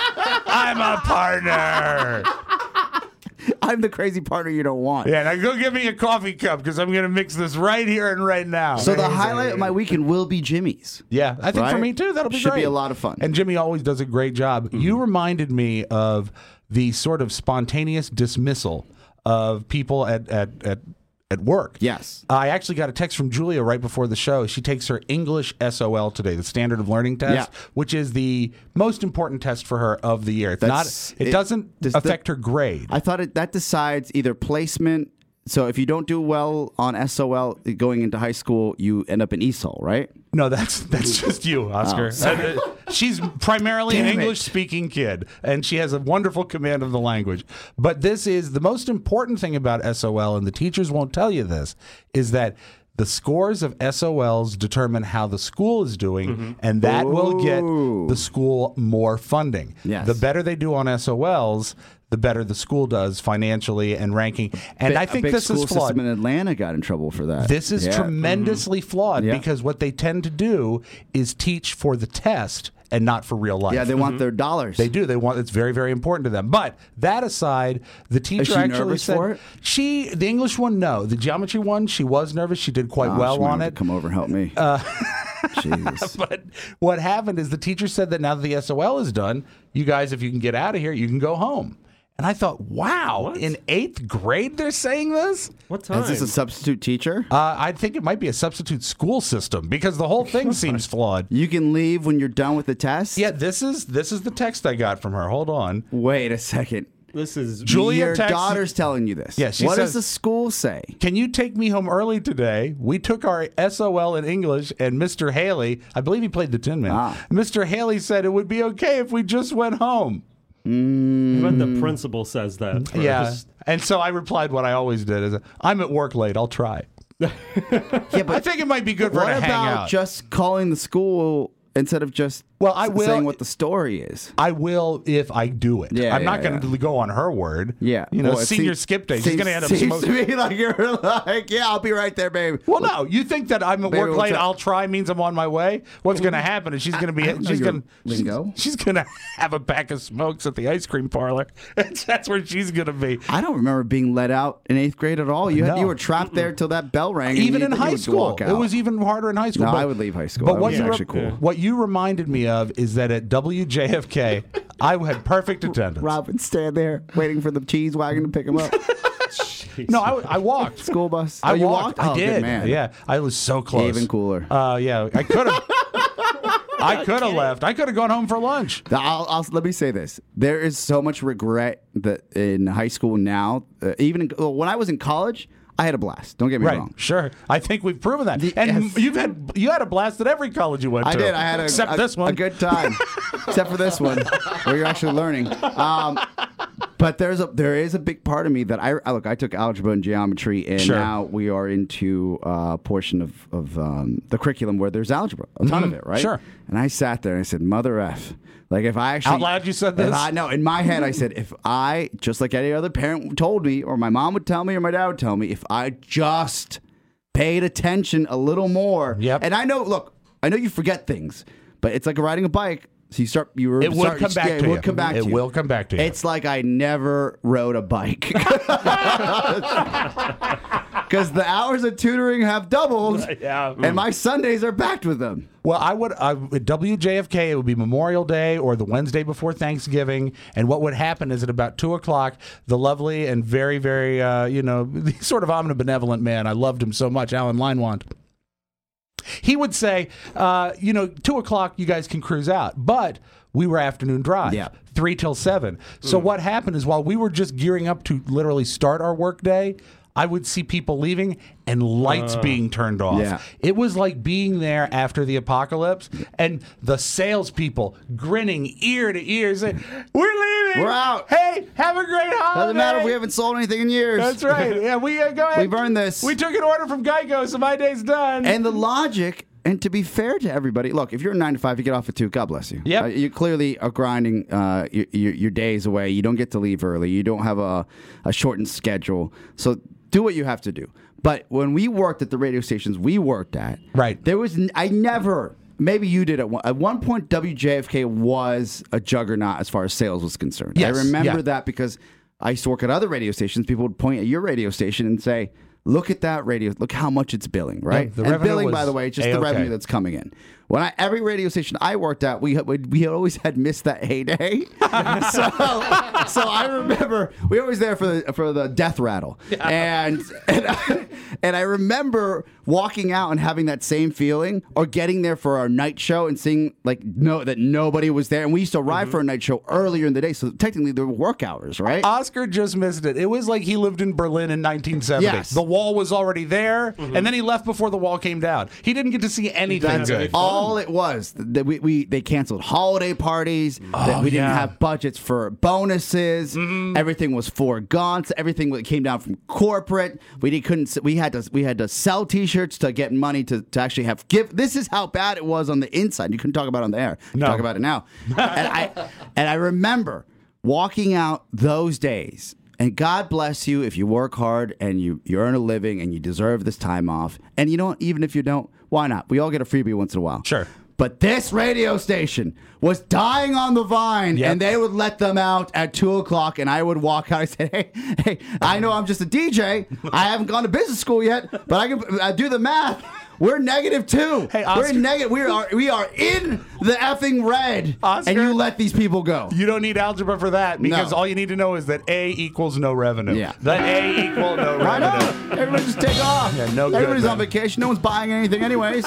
I'm a partner." I'm the crazy partner you don't want. Yeah, now go get me a coffee cup because I'm going to mix this right here and right now. So the highlight of my weekend will be Jimmy's. Yeah, I think for Right? me too. That'll be Should great. be a lot of fun. And Jimmy always does a great job. You reminded me of the sort of spontaneous dismissal of people at at at, at work. Yes. I actually got a text from Julia right before the show. She takes her English S O L today, the Standard of Learning Test, Yeah. which is the most important test for her of the year. It's That's- not. It, it- doesn't does the- affect her grade. I thought it, that decides either placement. So if you don't do well on S O L going into high school, you end up in E S O L, right? No, that's that's just you, Oscar. Oh, sorry. Uh, She's primarily an Damn it. English-speaking kid, and she has a wonderful command of the language. But this is the most important thing about S O L, and the teachers won't tell you this, is that the scores of S O Ls determine how the school is doing, and that will get the school more funding. Yes. The better they do on S O Ls, the better the school does financially and ranking. And Bi- I a think big this school is flawed. system in Atlanta got in trouble for that. This is Yeah. tremendously flawed Yeah. because what they tend to do is teach for the test and not for real life. Yeah, they want their dollars. They do. They want. It's very, very important to them. But that aside, the teacher she actually nervous said for it? she. The English one, no. The geometry one, she was nervous. She did quite Oh, well she might on have it. to Come over and help me. Uh, Jesus. but what happened is the teacher said that now that the S O L is done, you guys, if you can get out of here, you can go home. And I thought, wow, in eighth grade they're saying this? What time? Is this a substitute teacher? Uh, I think it might be a substitute school system because the whole thing seems flawed. You can leave when you're done with the test? Yeah, this is this is the text I got from her. Hold on. Wait a second. This is Julia Your texts- daughter's telling you this. Yeah, she What says- does the school say? Can you take me home early today? We took our S O L in English, and Mister Haley, I believe he played the Tin Man. Ah. Mister Haley said it would be okay if we just went home. But the principal says that. first. Yeah. And so I replied what I always did is I'm at work late. I'll try. Yeah, I but think it might be good for what her to hang about out. just calling the school instead of just Well, I s- will- saying what the story is? I will if I do it. Yeah, I'm not yeah, going to yeah. go on her word. Yeah. You know, Well, it senior seems- skip day. She's seems- going to end up seems smoking. to me like you're like, yeah, I'll be right there, baby. Well, no, you think that I'm at Maybe work we'll late, try- I'll try means I'm on my way? What's going to happen is she's going to be I don't know she's your going lingo. she's, she's going to have a pack of smokes at the ice cream parlor. That's where she's going to be. I don't remember being let out in eighth grade at all. You had, No. you were trapped there till that bell rang. and Even you- in then you high would school, walk it out. was even harder in high school. No, but, I would leave high school. But That what was you actually cool. what you reminded me of is that at W J F K, I had perfect attendance. Rob would stand there waiting for the cheese wagon to pick him up. No, I, I walked. School bus. I oh, you walked. walked? I Oh, did. Good man. Yeah, I was so close. Even cooler. Uh, yeah, I could have. I could have left. I could have gone home for lunch. I'll, I'll, let me say this. There is so much regret that in high school now, uh, even in, well, when I was in college, I had a blast. Don't get me right. wrong. Sure. I think we've proven that. The, and yes. you've had you had a blast at every college you went I to. I did. I had a, except a, this one. a good time. Except for this one, where you're actually learning. Um, but there's a there is a big part of me that I, I look. I took algebra and geometry, and sure. now we are into a portion of of um, the curriculum where there's algebra, a ton mm-hmm. of it, right? Sure. And I sat there and I said, "Mother F." Like if I actually out loud you said this. I know in my head I said if I just like any other parent told me, or my mom would tell me, or my dad would tell me, if I just paid attention a little more. Yep. And I know, look, I know you forget things, but it's like riding a bike. So you start, you were, it would start, come back yeah, to it you. Would come back it to you. will come back to you. It's like I never rode a bike. Because the hours of tutoring have doubled, yeah. and my Sundays are packed with them. Well, I would I, at W J F K. It would be Memorial Day or the Wednesday before Thanksgiving, and what would happen is at about two o'clock, the lovely and very, very, uh, you know, sort of omnibenevolent man. I loved him so much, Alan Leinwand. He would say, uh, you know, two o'clock, you guys can cruise out, but we were afternoon drive. Yeah. Three till seven. So Mm. what happened is while we were just gearing up to literally start our work day, I would see people leaving and lights Uh, being turned off. yeah. It was like being there after the apocalypse, and the salespeople grinning ear to ear saying, "We're leaving. We're out. Hey, have a great holiday." Doesn't matter if we haven't sold anything in years. That's right. Yeah, we uh, go ahead. We've earned this. We took an order from Geico, so my day's done. And the logic, and to be fair to everybody, look, if you're a nine to five, you get off at two. God bless you. Yep. Uh, you clearly are grinding uh, your, your, your days away. You don't get to leave early. You don't have a, a shortened schedule. So do what you have to do. But when we worked at the radio stations we worked at, right, there was n- I never. Maybe you did at one, at one point. W J F K was a juggernaut as far as sales was concerned. Yes, I remember yeah. that because I used to work at other radio stations. People would point at your radio station and say, "Look at that radio. Look how much it's billing." Right? Yeah, the and revenue billing, was by the way, just A-okay. the revenue that's coming in. When I, every radio station I worked at, we we, we always had missed that heyday. so so I remember we were always there for the for the death rattle, yeah. and and I, and I remember walking out and having that same feeling, or getting there for our night show and seeing like no that nobody was there, and we used to arrive mm-hmm. for a night show earlier in the day, so technically there were work hours, right? Oscar just missed it. It was like he lived in Berlin in nineteen seventy. Yes. The wall was already there, mm-hmm. and then he left before the wall came down. He didn't get to see anything That's good. All it was that we, we they canceled holiday parties. Oh, that we didn't yeah. have budgets for bonuses. Mm-hmm. Everything was foregone. So everything that came down from corporate. We did, couldn't. We had to we had to sell T-shirts to get money to, to actually have give. This is how bad it was on the inside. You couldn't talk about it on the air. You No. talk about it now. and I and I remember walking out those days. And God bless you if you work hard and you, you earn a living and you deserve this time off. And you know what? Even if you don't, why not? We all get a freebie once in a while. Sure. But this radio station was dying on the vine, Yep. and they would let them out at two o'clock, and I would walk out. I said, hey, hey, I know I'm just a D J. I haven't gone to business school yet, but I can I do the math. We're negative two. Hey, We're Oscar. in negative. We are we are in the effing red, Oscar. and you let these people go. You don't need algebra for that because No. all you need to know is that A equals no revenue. Yeah. The A equal no revenue. I know. Everybody just take off. Yeah, no good, Everybody's man. on vacation. No one's buying anything anyways.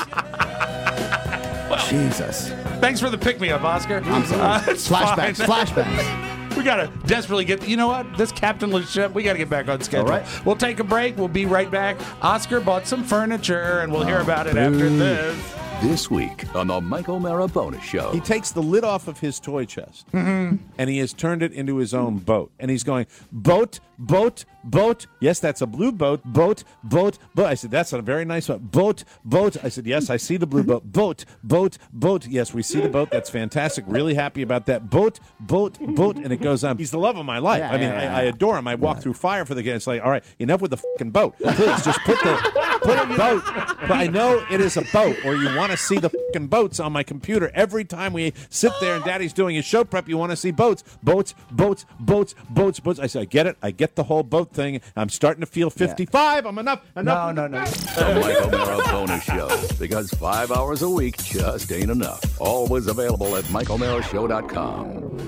Jesus. Thanks for the pick-me-up, Oscar. I'm sorry. Uh, it's flashbacks. fine. Flashbacks. We got to desperately get, you know what? This captainless ship, we got to get back on schedule. All right. We'll take a break. We'll be right back. Oscar bought some furniture, and we'll hear about it after this. This week on the Mike O'Mara Bonus Show. He takes the lid off of his toy chest, Mm-hmm. and he has turned it into his own boat. And he's going, boat, boat, boat. Yes, that's a blue boat. Boat, boat, boat. I said, that's a very nice one. Boat, boat. I said, yes, I see the blue boat. Boat, boat, boat. Yes, we see the boat. That's fantastic. Really happy about that. Boat, boat, boat. And it goes on. He's the love of my life. Yeah, I mean, yeah, yeah. I, I adore him. I walk through fire for the guy. It's like, all right, enough with the fucking boat. Please, just put the put a boat. But I know it is a boat, or you want to see the fucking boats on my computer. Every time we sit there and Daddy's doing his show prep, you want to see boats, boats, boats, boats, boats, boats. I said, I get it. I get the whole boat thing. I'm starting to feel fifty-five. I'm enough. enough. No, no, no. The Mike O'Mara Bonus Show. Because five hours a week just ain't enough. Always available at Mike O'Mara Show dot com. Bonus.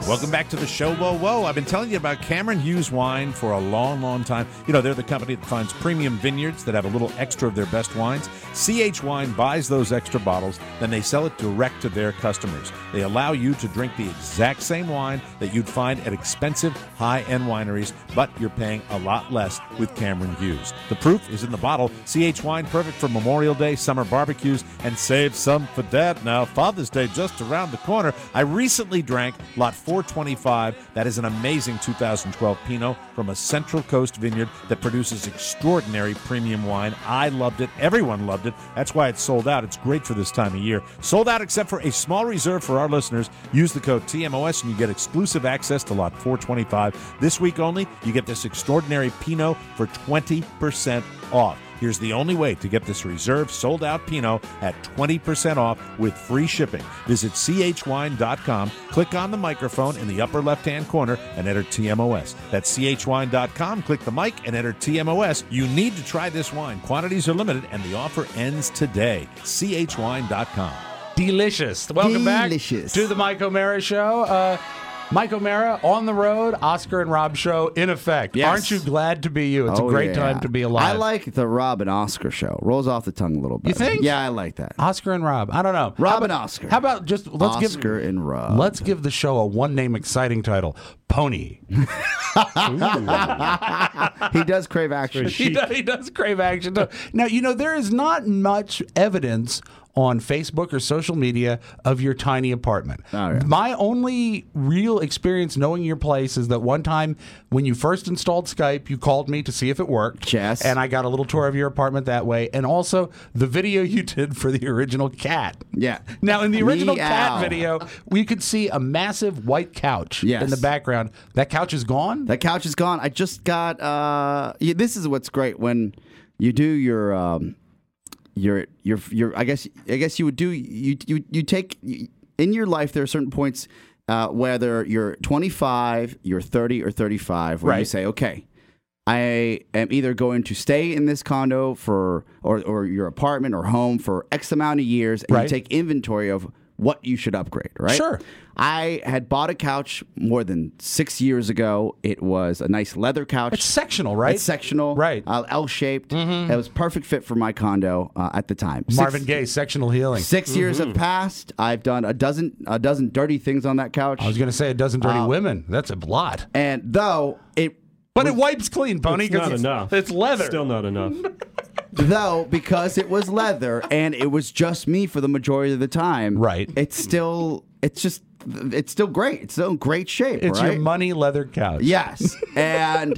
Welcome back to the show. Whoa, whoa. I've been telling you about Cameron Hughes Wine for a long, long time. You know, they're the company that finds premium vineyards that have a little extra of their best wines. C H Wine buys those extra bottles, then they sell it direct to their customers. They allow you to drink the exact same wine that you'd find at expensive, high-end wineries, but you're paying a lot less with Cameron Hughes. The proof is in the bottle. C H Wine, perfect for Memorial Day, summer barbecues, and save some for Dad now. Father's Day just around the corner. I recently drank Lot four twenty-five. That is an amazing two thousand twelve Pinot from a Central Coast vineyard that produces extraordinary premium wine. I loved it. Everyone loved it. That's why it's sold out. It's great for this time of year. Sold out except for a small reserve for our listeners. Use the code T M O S and you get exclusive access to Lot four twenty-five. This week only, you get this extraordinary Pinot for twenty percent off. Here's the only way to get this reserve sold-out Pinot at twenty percent off with free shipping. Visit C H wine dot com, click on the microphone in the upper left-hand corner, and enter T M O S. That's C H wine dot com, click the mic, and enter T M O S. You need to try this wine. Quantities are limited, and the offer ends today. C H wine dot com. Delicious. Welcome Delicious. back to the Mike O'Mara Show. Uh, Mike O'Mara on the road, Oscar and Rob show in effect. Yes. Aren't you glad to be you? It's Oh, a great yeah. time to be alive. I like the Rob and Oscar show. Rolls off the tongue a little bit. You think? Yeah, I like that. Oscar and Rob. I don't know. Rob How about, and Oscar. How about just let's give Oscar and Rob. Let's give the show a one-name exciting title: Pony. He does crave action. he, does, he does crave action. Now, you know, there is not much evidence on Facebook or social media of your tiny apartment. Oh, yeah. My only real experience knowing your place is that one time when you first installed Skype, you called me to see if it worked. Yes. And I got a little tour of your apartment that way. And also the video you did for the original cat. Yeah. Now, in the original Meow. cat video, we could see a massive white couch Yes. in the background. That couch is gone? That couch is gone. I just got. Uh, yeah, this is what's great when you do your, um, your, your, your. I guess, I guess you would do. You, you, you take in your life. There are certain points, uh, whether you're twenty-five, you're thirty, or thirty-five, where you Right. say, okay, I am either going to stay in this condo for, or, or your apartment or home for X amount of years, and Right. you take inventory of what you should upgrade, right? Sure. I had bought a couch more than six years ago. It was a nice leather couch. It's sectional, right? It's sectional, Right. Uh, L-shaped. It was perfect fit for my condo uh, at the time. Marvin Six- Gaye, sectional healing. Six years have passed. I've done a dozen, a dozen dirty things on that couch, I was going to say a dozen dirty Uh, women. That's a lot. and though it, But it wipes clean, Pony. It's 'cause not it's, enough. It's leather. Still not enough. though because it was leather and it was just me for the majority of the time, Right. It's still, it's just, it's still great. It's still in great shape. It's right? your money leather couch. Yes, and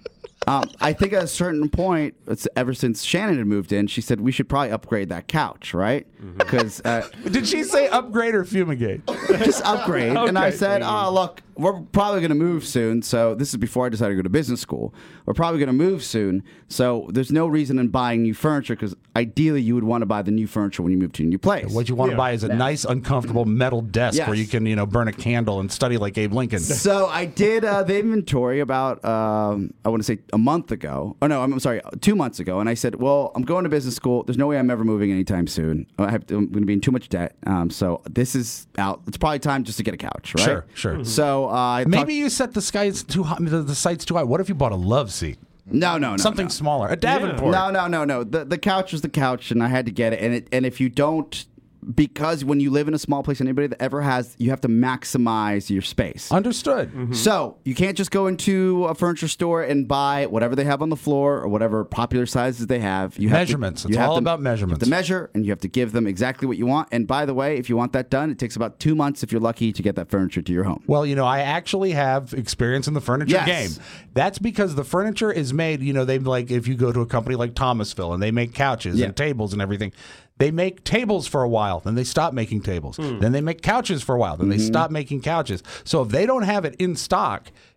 um, I think at a certain point, it's ever since Shannon had moved in, she said we should probably upgrade that couch, right? Because uh, Did she say upgrade or fumigate? just upgrade. And I Okay. said, oh, look, we're probably going to move soon. So this is before I decided to go to business school. We're probably going to move soon. So there's no reason in buying new furniture because ideally you would want to buy the new furniture when you move to a new place. What you want to Yeah. buy is a nice, uncomfortable metal desk Yes. where you can, you know, burn a candle and study like Abe Lincoln. So I did uh, the inventory about, um, I want to say a month ago. Oh, no, I'm, I'm sorry, two months ago. And I said, well, I'm going to business school. There's no way I'm ever moving anytime soon. I have to, I'm going to be in too much debt. Um, so this is out. It's probably time just to get a couch, right? Sure, sure. So uh, I Maybe talked- you set the skies too high, the, the sights too high. What if you bought a love seat? No, no, no. Something no. smaller. A Davenport. No, no, no, no. The the couch was the couch, and I had to get it. And it, and if you don't, because when you live in a small place, anybody that ever has, you have to maximize your space. Understood. So you can't just go into a furniture store and buy whatever they have on the floor or whatever popular sizes they have. You have Measurements. To, It's you have all to- about You have measurements. to measure, and you have to give them exactly what you want. And by the way, if you want that done, it takes about two months if you're lucky to get that furniture to your home. Well, you know, I actually have experience in the furniture Yes. game. That's because the furniture is made, you know, they like, if you go to a company like Thomasville and they make couches Yeah. and tables and everything, they make tables for a while, then they stop making tables. Then they make couches for a while, then they stop making couches. So if they don't have it in stock,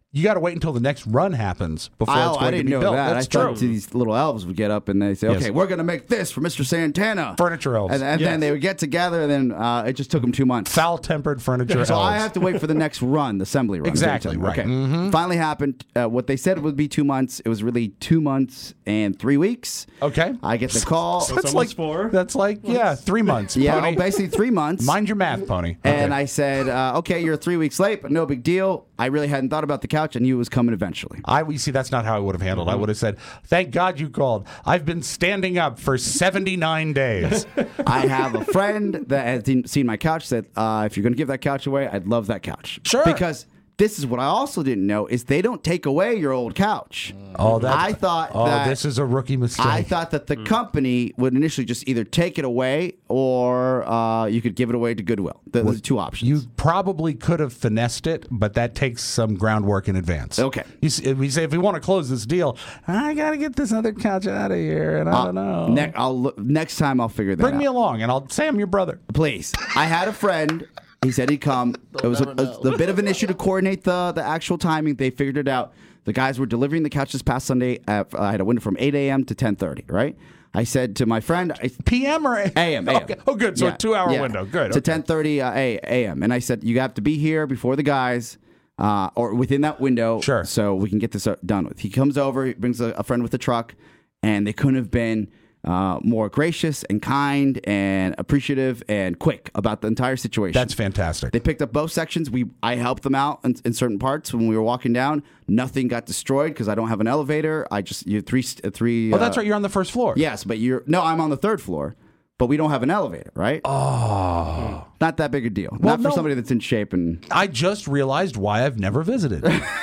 you got to wait until the next run happens before Oh, it's going I didn't to be know built. that. That's I true. thought these little elves would get up and they say, Yes. okay, we're going to make this for Mister Santana. Furniture elves. And, and Yes. then they would get together, and then uh, it just took them two months. Foul-tempered furniture So elves. I have to wait for the next run, the assembly run. Exactly, right. Okay. Mhm. Finally happened. Uh, what they said would be two months. It was really two months and three weeks. Okay. I get the call. So it's almost four. That's like, yeah, three months. Yeah, Pony. oh, basically three months. Mind your math, Pony. And Okay. I said, uh, okay, you're three weeks late, but no big deal. I really hadn't thought about the couch. I knew it was coming eventually. I we see that's not how I would have handled. I would have said, "Thank God you called. I've been standing up for seventy-nine days." I have a friend that has seen- seen my couch. Said, uh, if you're going to give that couch away, I'd love that couch. Sure. Because this is what I also didn't know is they don't take away your old couch. Oh, that's, I thought Oh, that this is a rookie mistake. I thought that the company would initially just either take it away or uh, you could give it away to Goodwill. Th- Those are two options. You probably could have finessed it, but that takes some groundwork in advance. Okay. You see, we say if we want to close this deal, I got to get this other couch out of here, and I Uh, don't know. ne- I'll look, next time I'll figure that Bring out. me along, and I'll say I'm your brother. Please. I had a friend. He said he'd come. It was a, a, a bit of an issue to coordinate the, the actual timing. They figured it out. The guys were delivering the couch this past Sunday. At, I had a window from eight a.m. to ten thirty, right? I said to my friend... I, P M or A M? A M. Okay. Oh, good. So a two-hour window. Good. To Okay. ten thirty uh, A M. And I said, you have to be here before the guys uh, or within that window Sure. so we can get this uh, done with. He comes over, he brings a, a friend with a truck, and they couldn't have been... Uh, more gracious and kind and appreciative and quick about the entire situation. That's fantastic. They picked up both sections. We I helped them out in, in certain parts when we were walking down. Nothing got destroyed because I don't have an elevator. I just you three uh, three. Oh, that's uh, right. You're on the first floor. Yes, but you're no. I'm on the third floor, but we don't have an elevator, right? Oh. Not that big a deal. Well, Not for no. somebody that's in shape and. I just realized why I've never visited.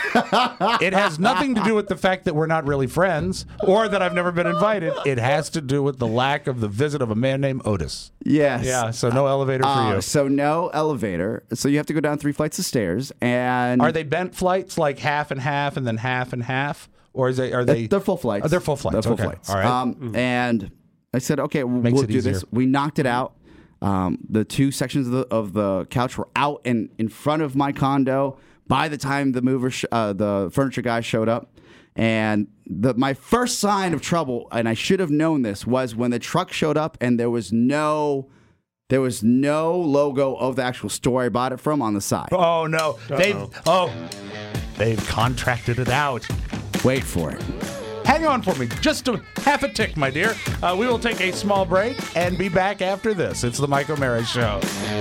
It has nothing to do with the fact that we're not really friends or that I've never been invited. It has to do with the lack of the visit of a man named Otis. Yes. Yeah, so no elevator for Uh, you. So no elevator. So you have to go down three flights of stairs. And Are they bent flights, like half and half and then half and half? Or is they, are they... They're full flights. Oh, they're full flights. They're full Okay. flights. All right. Um, and I said, okay, we'll, Makes we'll it do this. easier. We knocked it out. Um, the two sections of the, of the couch were out and in front of my condo by the time the mover, sh- uh, the furniture guy showed up. And the, my first sign of trouble, and I should have known this, was when the truck showed up and there was no, there was no logo of the actual store I bought it from on the side. Oh, no. They've... Oh, they've contracted it out. Wait for it. Hang on for me, just a half a tick, my dear. Uh, we will take a small break and be back after this. It's the Mike O'Mara Show.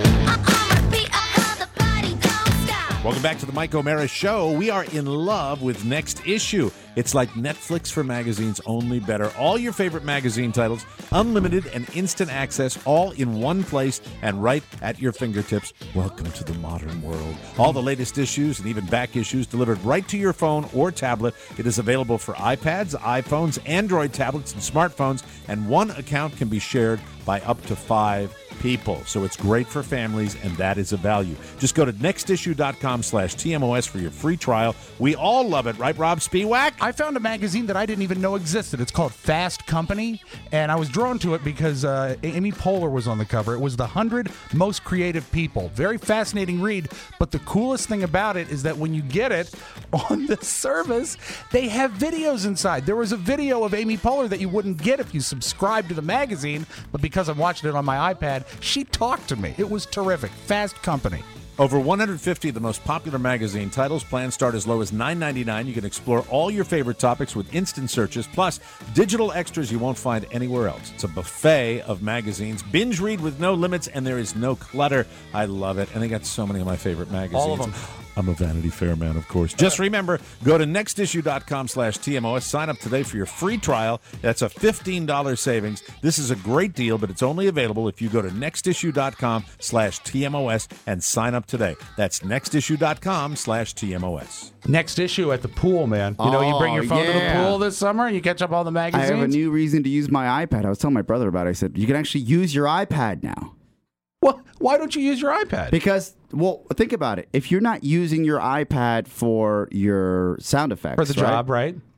Welcome back to the Mike O'Mara Show. We are in love with Next Issue. It's like Netflix for magazines, only better. All your favorite magazine titles, unlimited and instant access, all in one place and right at your fingertips. Welcome to the modern world. All the latest issues and even back issues delivered right to your phone or tablet. It is available for iPads, iPhones, Android tablets, and smartphones, and one account can be shared by up to five people. So it's great for families, and that is a value. Just go to nextissue.com slash TMOS for your free trial. We all love it, right, Rob Spiewak? I found a magazine that I didn't even know existed. It's called Fast Company, and I was drawn to it because uh, Amy Poehler was on the cover. It was the one hundred Most Creative People. Very fascinating read, but the coolest thing about it is that when you get it on the service, they have videos inside. There was a video of Amy Poehler that you wouldn't get if you subscribed to the magazine, but because I'm watching it on my iPad, she talked to me. It was terrific. Fast Company. Over one hundred fifty of the most popular magazine titles. Plans start as low as nine ninety-nine. You can explore all your favorite topics with instant searches, plus digital extras you won't find anywhere else. It's a buffet of magazines. Binge read with no limits, and there is no clutter. I love it. And they got so many of my favorite magazines. All of them. I'm a Vanity Fair man, of course. Just remember, go to nextissue.com slash TMOS. Sign up today for your free trial. That's a fifteen dollars savings. This is a great deal, but it's only available if you go to nextissue.com slash TMOS and sign up today. That's nextissue.com slash TMOS. Next issue at the pool, man. You know, you bring your Oh, phone to the yeah. pool this summer and you catch up all the I magazines. have a new reason to use my iPad. I was telling my brother about it. I said, you can actually use your iPad now. Well, why don't you use your iPad? Because, well, think about it. If you're not using your iPad for your sound effects, For the right? job, right?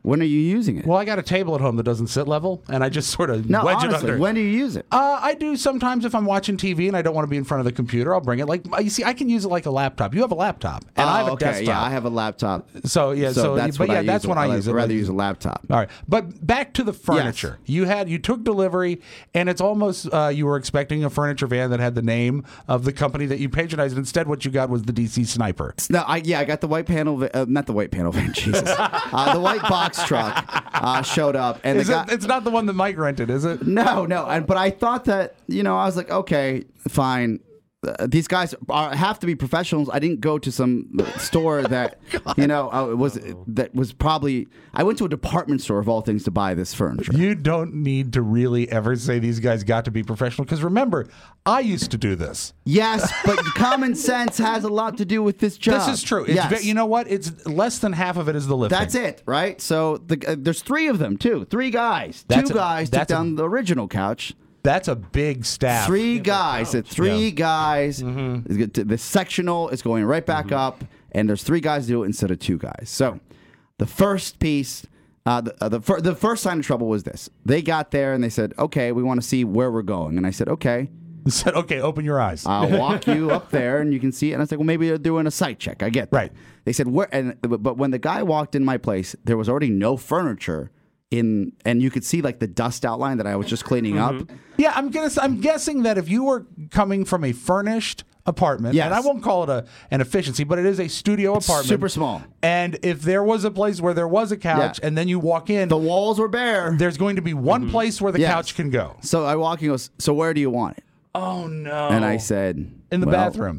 When are you using it? Well, I got a table at home that doesn't sit level, and I just sort of No, wedge honestly, it under. when do you use it? Uh, I do sometimes if I'm watching T V and I don't want to be in front of the computer. I'll bring it. Like you see, I can use it like a laptop. You have a laptop, and oh, I have a okay. desktop. Yeah, I have a laptop. So yeah, so, that's but what yeah, I that's use. when I I'd use it. rather use a laptop. All right, but back to the furniture. Yes. You had you took delivery, and it's almost uh, you were expecting a furniture van that had the name of the company that you patronized. Instead, what you got was the D C Sniper. No, I, yeah, I got the white panel, va- uh, not the white panel van, Jesus. uh, the white box truck uh, showed up, and Is the it, guy, it's not the one that Mike rented, is it? no, no, and but I thought that you know I was like, okay, fine. Uh, these guys are, have to be professionals. I didn't go to some store that you know uh, it was that was probably. I went to a department store of all things to buy this furniture. You don't need to really ever say these guys got to be professional because remember, I used to do this. Yes, but common sense has a lot to do with this job. This is true. It's Yes. ve- you know what? It's less than half of it is the lifting. That's it, right? So the, uh, there's three of them too. Three guys. That's Two a- guys took that's a- down the original couch. That's a big staff. Three guys. At three Yeah. guys. Mm-hmm. The sectional is going right back up, and there's three guys to do it instead of two guys. So the first piece, uh, the uh, the, fir- the first sign of trouble was this. They got there and they said, "Okay, we want to see where we're going." And I said, "Okay." Said, "Okay, open your eyes. I'll walk you up there and you can see it." And I was like, "Well, maybe they're doing a site check." I get that. Right. They said, "Where?" And but when the guy walked in my place, there was already no furniture in, and you could see like the dust outline that I was just cleaning up. Yeah, I'm gonna. I'm guessing that if you were coming from a furnished apartment, Yes. and I won't call it a an efficiency, but it is a studio apartment, Super small. And if there was a place where there was a couch, Yeah. and then you walk in, The walls were bare. there's going to be one place where the Yes. couch can go. So I walk and goes, "So where do you want it?" Oh no! And I said, in the well, bathroom.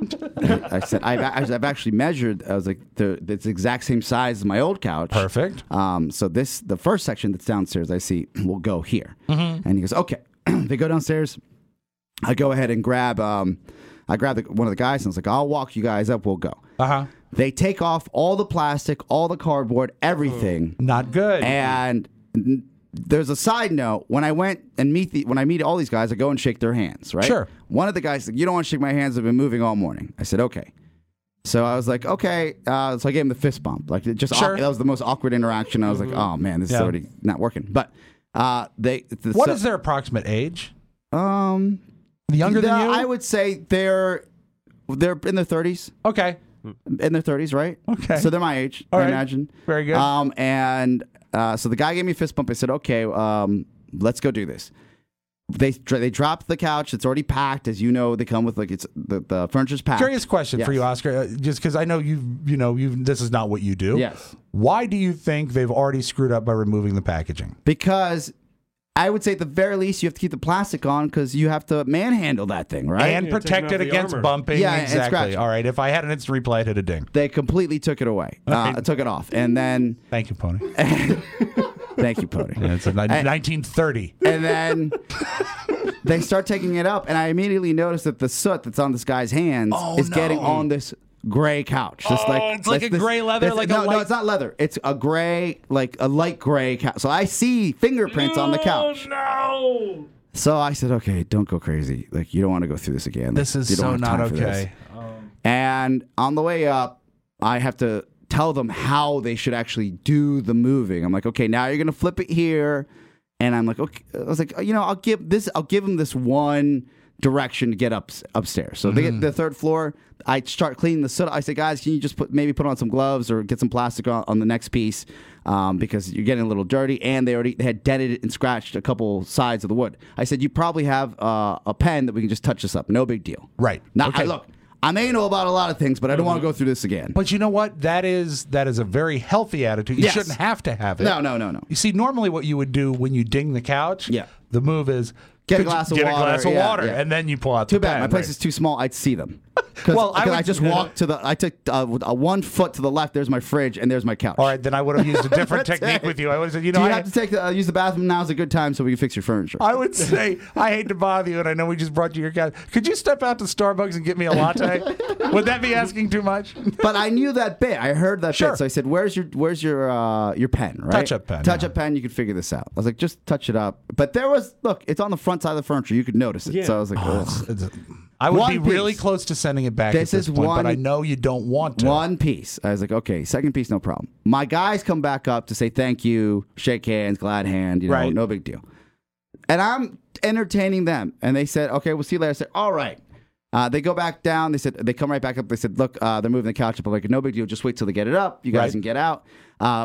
I said, I've, I've actually measured. I was like, the, it's the exact same size as my old couch. Perfect. Um, so this, the first section that's downstairs, I see will go here. Mhm. And he goes, okay. They go downstairs. I go ahead and grab. Um, I grab the, one of the guys and I was like, I'll walk you guys up. We'll go. Uh huh. They take off all the plastic, all the cardboard, everything. Not good. And n- there's a side note. When I went and meet the when I meet all these guys, I go and shake their hands. Right. Sure. One of the guys said, "You don't want to shake my hands. I've been moving all morning." I said, "Okay." So I was like, "Okay." Uh, so I gave him the fist bump. Like it just Sure. that was the most awkward interaction. I was like, "Oh man, this is Yeah. already not working." But uh, they. The, What so- is their approximate age? Um, younger than the- you? I would say they're they're in their thirties. Okay. In their thirties, right? Okay. So they're my age, All I right. imagine. Very good. Um, and uh, so the guy gave me a fist bump. I said, "Okay, um, let's go do this." They they dropped the couch. It's already packed, as you know. They come with like it's the, the furniture's packed. Curious question for Yes. you, Oscar. Uh, just because I know you, you know, you. This is not what you do. Yes. Why do you think they've already screwed up by removing the packaging? Because I would say at the very least you have to keep the plastic on because you have to manhandle that thing, right? And Yeah, protect taking it off the against armor. bumping. Yeah, and exactly. scratching. All right. If I had an instant replay, I'd hit a ding. They completely took it away. Uh, Right. took it off, and then Thank you, Pony. thank you, Pody. Yeah, it's a ni- And- nineteen thirty. And then they start taking it up, and I immediately noticed that the soot that's on this guy's hands Oh, is getting no. on this gray couch. Just Oh, like it's like this- a gray leather, this- like a no, no, light- it's not leather. It's a gray, like a light gray couch. So I see fingerprints on the couch. No. So I said, okay, don't go crazy. Like you don't want to go through this again. This is You don't so have not time for this. okay. And on the way up, I have to tell them how they should actually do the moving. I'm like, okay, now you're gonna flip it here, and I'm like, okay. I was like, you know, I'll give this. I'll give them this one direction to get up upstairs. So they get the third floor. I start cleaning the soot. I say, guys, can you just put maybe put on some gloves or get some plastic on, on the next piece um, because you're getting a little dirty. And they already they had dented and scratched a couple sides of the wood. I said, you probably have uh, a pen that we can just touch this up. No big deal. Right. Now, Okay. I, look, I may know about a lot of things, but I don't want to go through this again. But you know what? That is that is a very healthy attitude. You Yes. shouldn't have to have it. No, no, no, no. You see, normally what you would do when you ding the couch, Yeah. the move is Get a could you glass of get water, a glass of yeah, water, yeah. and then you pull out Too the bad. pen, My place right. is too small. I'd see them. Cause, Well, I 'cause I, would- just walked to the. I took uh, with a one foot to the left. There's my fridge, and there's my couch. All right, then I would have used a different That's technique it. with you. I would have said, you Do know, you I, have to take the, uh, use the bathroom? Now's a good time so we can fix your furniture. I would say, I hate to bother you, and I know we just brought you your couch. Could you step out to Starbucks and get me a latte? Would that be asking too much? But I knew that bit. I heard that Sure. bit. So I said, "Where's your Where's your uh, your pen? Right? Touch-up pen, Touch yeah. up pen. You could figure this out." I was like, "Just touch it up." But there was look. It's on the front side of the furniture. You could notice it. Yeah. So I was like, Oh, "Ugh." it's- it's- I would One be piece. really close to sending it back This at this is point, one- but I know you don't want to. One piece. I was like, okay, second piece, no problem. My guys come back up to say thank you, shake hands, glad hand, you know, Right. no big deal. And I'm entertaining them. And they said, okay, we'll see you later. I said, all right. Uh, they go back down. They said, they come right back up. They said, look, uh, they're moving the couch up. I'm like, no big deal. Just wait till they get it up. You guys Right. can get out. Uh,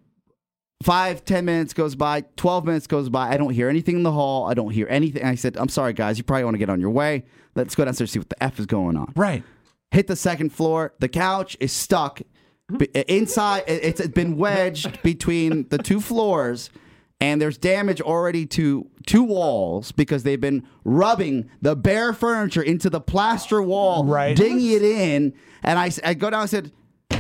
Five, ten minutes goes by, twelve minutes goes by. I don't hear anything in the hall. I don't hear anything. I said, I'm sorry, guys. You probably want to get on your way. Let's go downstairs and see what the F is going on. Right. Hit the second floor. The couch is stuck b- inside. it- It's been wedged between the two floors, and there's damage already to two walls because they've been rubbing the bare furniture into the plaster wall, Right. dinging it in. And I, s- I go down and said,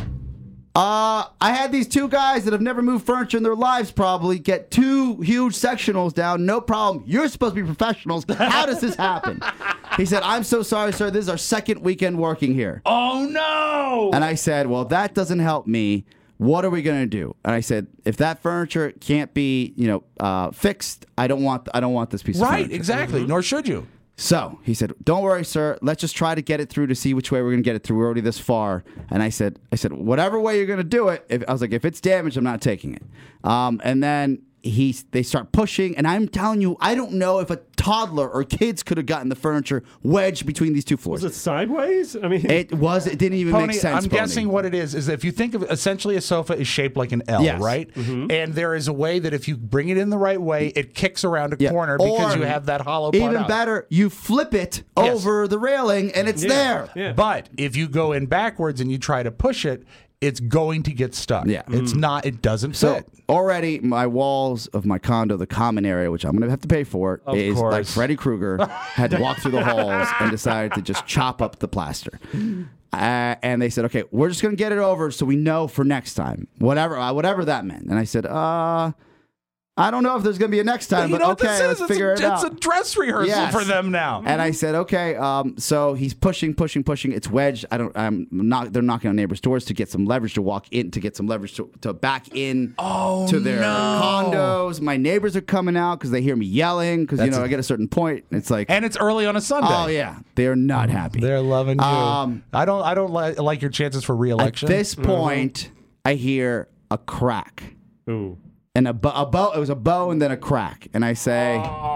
uh, I had these two guys that have never moved furniture in their lives probably get two huge sectionals down. No problem. You're supposed to be professionals. How does this happen? He said, I'm so sorry, sir. This is our second weekend working here. Oh, no. And I said, well, that doesn't help me. What are we going to do? And I said, if that furniture can't be, you know, uh, fixed, I don't want I don't want this piece of Right, furniture. exactly. Nor should you. So he said, "Don't worry, sir. Let's just try to get it through to see which way we're going to get it through. We're already this far." And I said, "I said whatever way you're going to do it." If, I was like, "If it's damaged, I'm not taking it." Um, and then he they start pushing, and I'm telling you, I don't know if a toddler or kids could have gotten the furniture wedged between these two floors. Was it sideways? I mean, It was. It didn't even Pony, make sense. I'm Pony. guessing what it is is if you think of essentially a sofa is shaped like an L, Yes. right? Mm-hmm. And there is a way that if you bring it in the right way, it kicks around a Yeah. corner because Or you have that hollow part Even out. better, you flip it Yes. over the railing, and it's Yeah. there. Yeah. But if you go in backwards and you try to push it, it's going to get stuck. Yeah. It's not. It doesn't So fit. already my walls of my condo, the common area, which I'm going to have to pay for, Of is like course. Freddy Krueger had to walk through the halls and decided to just chop up the plaster. Uh, and they said, okay, we're just going to get it over so we know for next time, whatever uh, whatever that meant. And I said, uh, I don't know if there's going to be a next time, you but know what okay, this is? let's It's figure a, it out. It's a dress rehearsal Yes. for them now. And I said, okay. Um, so he's pushing, pushing, pushing. It's wedged. I don't. I'm not. They're knocking on neighbors' doors to get some leverage to walk in, to get some leverage to, to back in Oh, to their no. condos. My neighbors are coming out because they hear me yelling. Because you That's know, a- I get a certain point. It's like, And it's early on a Sunday. oh yeah, they're not happy. They're loving you. Um, I don't. I don't li- like your chances for At re-election. this point, I hear a crack. ooh. And a, bo- a bow, it was a bow and then a crack. And I say,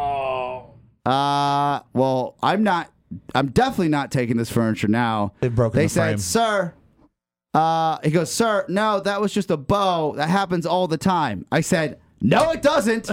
uh, well, I'm not, I'm definitely not taking this furniture now. They've broken They the said, frame. sir, uh, he goes, sir, no, that was just a bow. That happens all the time. I said, no, it doesn't.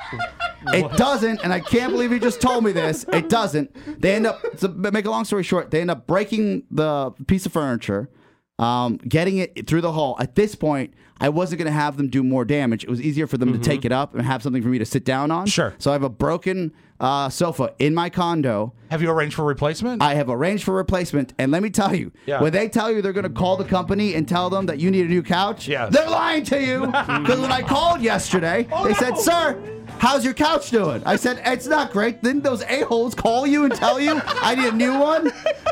It doesn't, and I can't believe you just told me this. It doesn't. They end up, to make a long story short, they end up breaking the piece of furniture, um, getting it through the hall. At this point, I wasn't going to have them do more damage. It was easier for them to take it up and have something for me to sit down on. Sure. So I have a broken uh, sofa in my condo. Have you arranged for replacement? I have arranged for replacement, and let me tell you, Yeah. when they tell you they're going to call the company and tell them that you need a new couch, Yeah. they're lying to you. Because when I called yesterday, Oh, they said, "Sir, how's your couch doing?" I said, "It's not great." Didn't those a-holes call you and tell you I need a new one?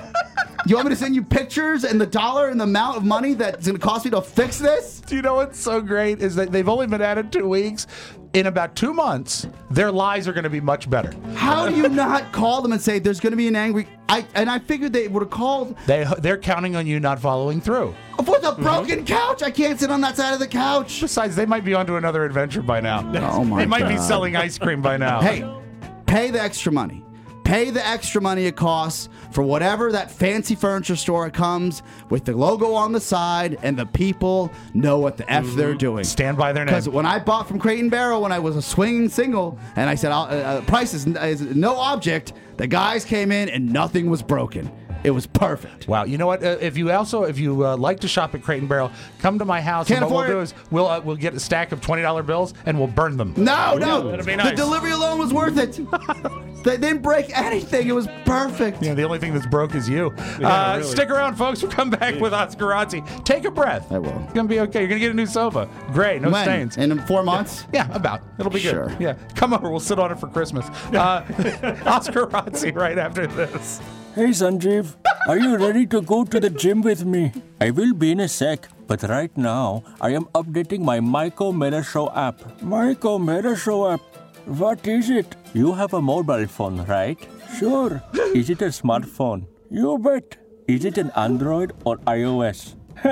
You want me to send you pictures and the dollar and the amount of money that's going to cost me to fix this? Do you know what's so great is that they've only been at it two weeks. In about two months, their lies are going to be much better. How do you not call them and say there's going to be an angry? I and I figured they would have called. They they're counting on you not following through. With a broken couch, I can't sit on that side of the couch. Besides, they might be onto another adventure by now. Oh my They might be God. selling ice cream by now. Hey, pay the extra money. Pay the extra money it costs for whatever that fancy furniture store comes with the logo on the side, and the people know what the F they're doing. Stand by their name. Because when I bought from Crate and Barrel when I was a swinging single, and I said I'll, uh, uh, price is, is no object, the guys came in and nothing was broken. It was perfect. Wow, you know what? Uh, if you also, if you uh, like to shop at Crate and Barrel, come to my house. Can't and what afford we'll it. do is we'll uh, we'll get a stack of twenty dollar bills and we'll burn them. No, no, That'd be the nice. delivery alone was worth it. They didn't break anything. It was perfect. Yeah, the only thing that's broke is you. Yeah, uh, really. Stick around, folks. We'll come back with Oscar Razzi. Take a breath. I will. It's gonna be okay. You're gonna get a new sofa. Great, no When? stains. In four months? Yeah, about. It'll be good. Sure. Yeah, come over. We'll sit on it for Christmas. Uh, Oscar Razzi right after this. Hey Sanjeev, are you ready to go to the gym with me? I will be in a sec, but right now I am updating my Myco Mirror Show app. Myco Mirror Show app? What is it? You have a mobile phone, right? Sure. Is it a smartphone? You bet. Is it an Android or iOS?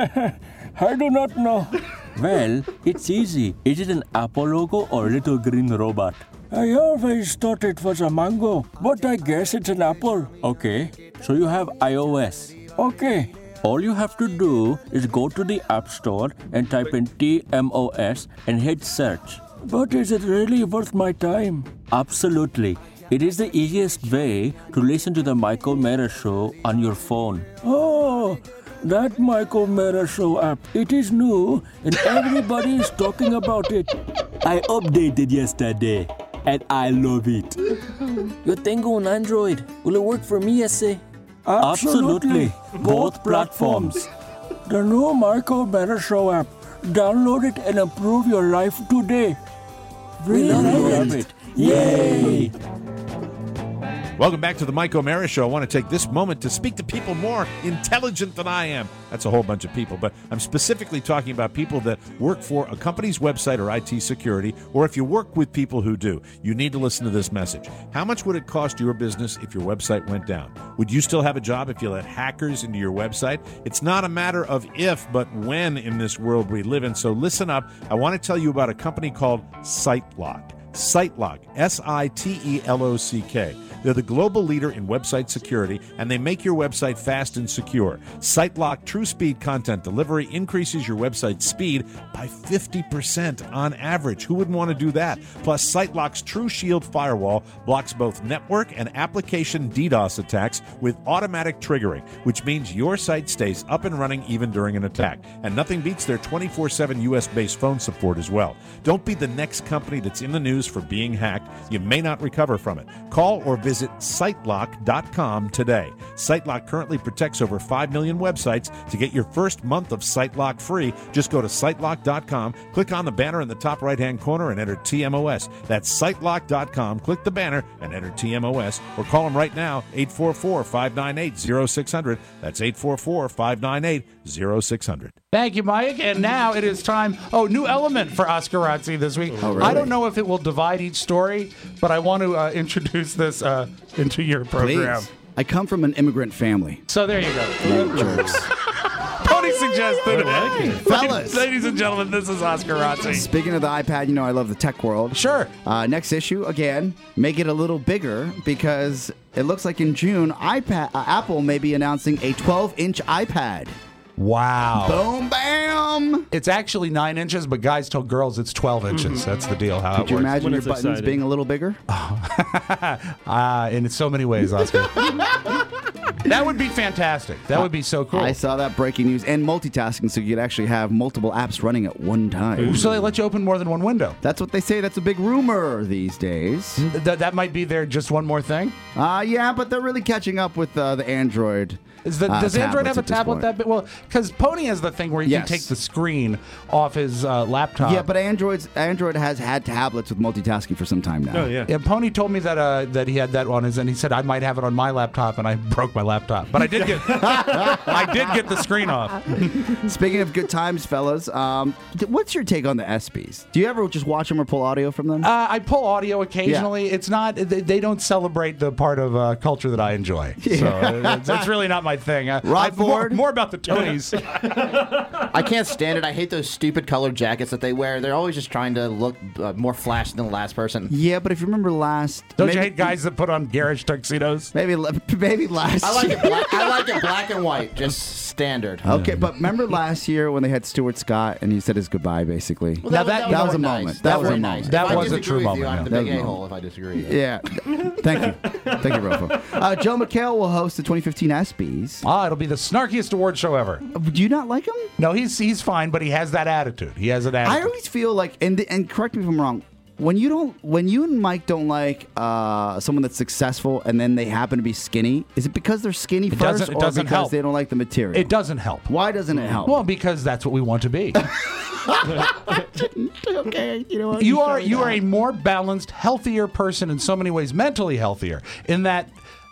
I do not know. Well, it's easy. Is it an Apple logo or a little green robot? I always thought it was a mango, but I guess it's an apple. Okay, so you have iOS. Okay. All you have to do is go to the App Store and type in T M O S and hit search. But is it really worth my time? Absolutely. It is the easiest way to listen to the Michael Mara Show on your phone. Oh, that Michael Mara Show app. It is new and everybody is talking about it. I updated yesterday and I love it. Yo tengo un Android. Will it work for me, ese? Absolutely. Both platforms. The new Michael Mara Show app. Download it and improve your life today. We love it. Yay! Welcome back to the Mike O'Mara Show. I want to take this moment to speak to people more intelligent than I am. That's a whole bunch of people, but I'm specifically talking about people that work for a company's website or I T security, or if you work with people who do. You need to listen to this message. How much would it cost your business if your website went down? Would you still have a job if you let hackers into your website? It's not a matter of if, but when in this world we live in. So listen up. I want to tell you about a company called SiteLock. SiteLock, S I T E L O C K. They're the global leader in website security, and they make your website fast and secure. SiteLock True Speed Content Delivery increases your website speed by fifty percent on average. Who wouldn't want to do that? Plus, SiteLock's True Shield Firewall blocks both network and application DDoS attacks with automatic triggering, which means your site stays up and running even during an attack. And nothing beats their twenty-four seven U S-based phone support as well. Don't be the next company that's in the news for being hacked. You may not recover from it. Call or visit sitelock dot com today. SiteLock currently protects over five million websites. To get your first month of SiteLock free, just go to sitelock dot com, click on the banner in the top right-hand corner and enter T M O S. That's sitelock dot com. Click the banner and enter T M O S, or call them right now, eight four four, five nine eight, zero six zero zero. That's eight four four, five nine eight, zero six zero zero. Thank you, Mike. And now it is time. Oh, new element for Oscar Razzi this week. Oh, really? I don't know if it will divide each story, but I want to uh, introduce this uh, into your program. Please. I come from an immigrant family. So there you go. Jerks. Pony suggested. Fellas. Ladies and gentlemen, this is Oscar Razzi. Speaking of the iPad, you know I love the tech world. Sure. Uh, next issue, again, make it a little bigger because it looks like in June, iPad, uh, Apple may be announcing a twelve-inch iPad. Wow. Boom, bam. It's actually nine inches, but guys tell girls it's twelve inches. Mm-hmm. That's the deal, how Could it you works. imagine When your it's buttons exciting. being a little bigger? uh, in so many ways, Oscar. That would be fantastic. That would be so cool. I saw that breaking news. And multitasking, so you could actually have multiple apps running at one time. So they let you open more than one window. That's what they say. That's a big rumor these days. Th- that might be their just one more thing? Uh, yeah, but they're really catching up with uh, the Android. Is the, uh, does Android have a tablets at this tablet point. that big? Well, because Pony has the thing where you Yes. can take the screen off his uh, laptop. Yeah, but Android's Android has had tablets with multitasking for some time now. Oh, yeah. Yeah, Pony told me that uh, that he had that on his, and he said I might have it on my laptop, and I broke my laptop. But I did get, I did get the screen off. Speaking of good times, fellas, um, th- what's your take on the ESPYs? Do you ever just watch them or pull audio from them? Uh, I pull audio occasionally. It's not they, they don't celebrate the part of uh, culture that I enjoy. So uh, it's, it's really not my thing. Uh, Rob I've- more, Ford? more about the Tonys. I can't stand it. I hate those stupid colored jackets that they wear. They're always just trying to look uh, more flashy than the last person. Yeah, but if you remember last, Don't maybe, you hate guys that put on garish tuxedos? Maybe maybe last. I like it. Black, I like it black and white, just standard. Okay, but remember last year when they had Stuart Scott and he said his goodbye, basically. Well, Now that, that- that, that was a nice. moment. That, That was was a nice. moment. That If I was a disagree true with you, moment, I'm the yeah. big That was a a-hole if I disagree. Yeah. Thank you. Thank you, Rofo. Uh, Joe McHale will host the twenty fifteen ESPYs. Ah, it'll be the snarkiest award show ever. Do you not like him? No, he's he's fine, but he has that attitude. He has an I attitude. always feel like, and and correct me if I'm wrong, when you don't, when you and Mike don't like uh, someone that's successful and then they happen to be skinny, is it because they're skinny It first, doesn't- it or doesn't because help. they don't like the material? It doesn't help. Why doesn't it help? Well, because that's what we want to be. okay, you know what? you shut are me you are down. a more balanced, healthier person in so many ways, mentally healthier. In that,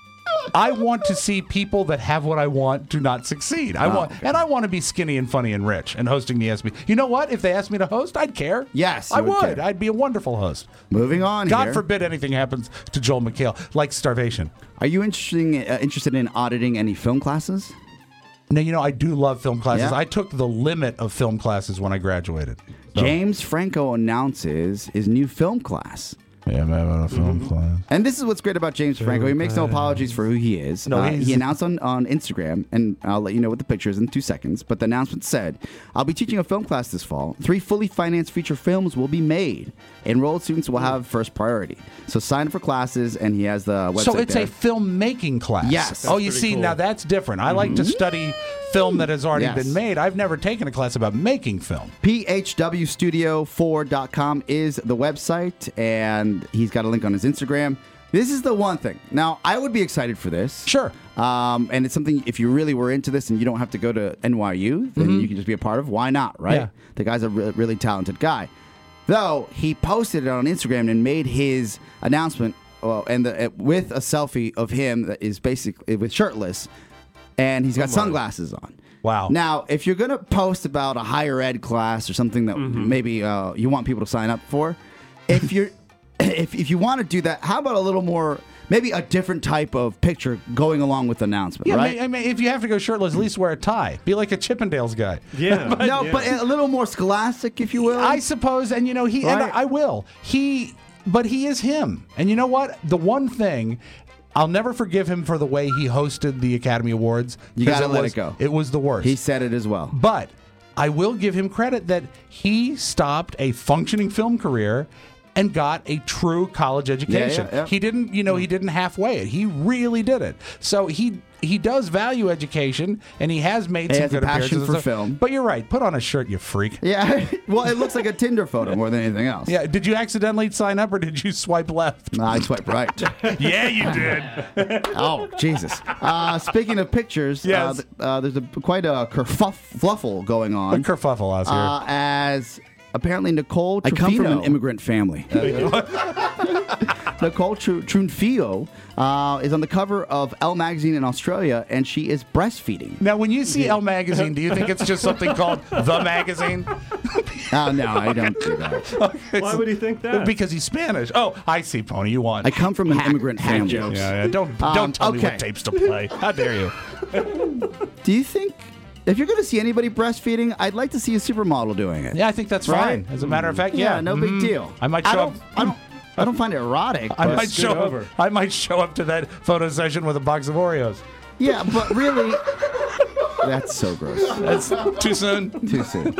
I want to see people that have what I want do not succeed. I Oh, want, okay. and I want to be skinny and funny and rich and hosting the S B. You know what? If they asked me to host, I'd care. Yes, you I would would. care. I'd be a wonderful host. Moving on God here. forbid anything happens to Joel McHale, like starvation. Are you interesting, uh, interested in auditing any film classes? Now, you know, I do love film classes. Yeah. I took the limit of film classes when I graduated. So- James Franco announces his new film class. Yeah, I'm having a film class. And this is what's great about James Franco. He makes no apologies for who he is. No, Uh, he's- he announced on, on Instagram, and I'll let you know with the pictures in two seconds, but the announcement said, I'll be teaching a film class this fall. Three fully financed feature films will be made. Enrolled students will have first priority. So sign up for classes, and he has the website So it's there. a filmmaking class. Yes. Oh, you That's see, pretty now cool. that's different. I like to study film that has already Yes. been made. I've never taken a class about making film. P H W studio four dot com is the website, and he's got a link on his Instagram. This is the one thing. Now, I would be excited for this. Sure. Um, and it's something, if you really were into this and you don't have to go to N Y U, then Mhm. you can just be a part of. Why not, right? Yeah. The guy's a re- really talented guy. Though, he posted it on Instagram and made his announcement well, and the, uh, with a selfie of him that is basically with shirtless, and he's got sunglasses on. Wow. Now, if you're going to post about a higher ed class or something that maybe uh, you want people to sign up for, if you're if, if you want to do that, how about a little more, maybe a different type of picture going along with the announcement, Yeah, right? I mean, if you have to go shirtless, at least wear a tie. Be like a Chippendales guy. Yeah. But- no, but a little more scholastic, if you will. I suppose, and you know, he and Right. I will. He, but he is him. And you know what? The one thing. I'll never forgive him for the way he hosted the Academy Awards. You 'cause gotta let was- it go. It was the worst. He said it as well. But I will give him credit that he stopped a functioning film career and got a true college education. yeah, yeah. He didn't, you know, he didn't halfway it. He really did it. So he he does value education, and he has made He some has a good passion appearances and for stuff. film. But you're right. Put on a shirt, you freak. Yeah, well, it looks like a Tinder photo more than anything else. Yeah. Did you accidentally sign up, or did you swipe left? No, I swiped right. Yeah, you did. Oh, Jesus. Uh, speaking of pictures, Yes. uh, th- uh, there's a quite a kerfuffle going A on. kerfuffle, Oscar. Uh, as apparently Nicole Trufino. I come from an immigrant family. Nicole Tru- Trufino uh, is on the cover of Elle magazine in Australia, and she is breastfeeding. Now, when you see Elle magazine, do you think it's just something called The Magazine? Oh, no, I don't do that. Why would he think that? Because he's Spanish. Oh, I see, Pony. You won. I come from an immigrant family. Yeah, yeah. Don't Um, don't tell me okay. what tapes to play. How dare you? Do you think, if you're going to see anybody breastfeeding, I'd like to see a supermodel doing it? Yeah, I think that's Right? fine. As a matter of fact, Yeah, yeah, no big Mhm. deal. I might I show don't, up. I don't, I don't find it erotic. I but- might show over. up. I might show up to that photo session with a box of Oreos. Yeah, but really, that's so gross. That's too soon. Too soon.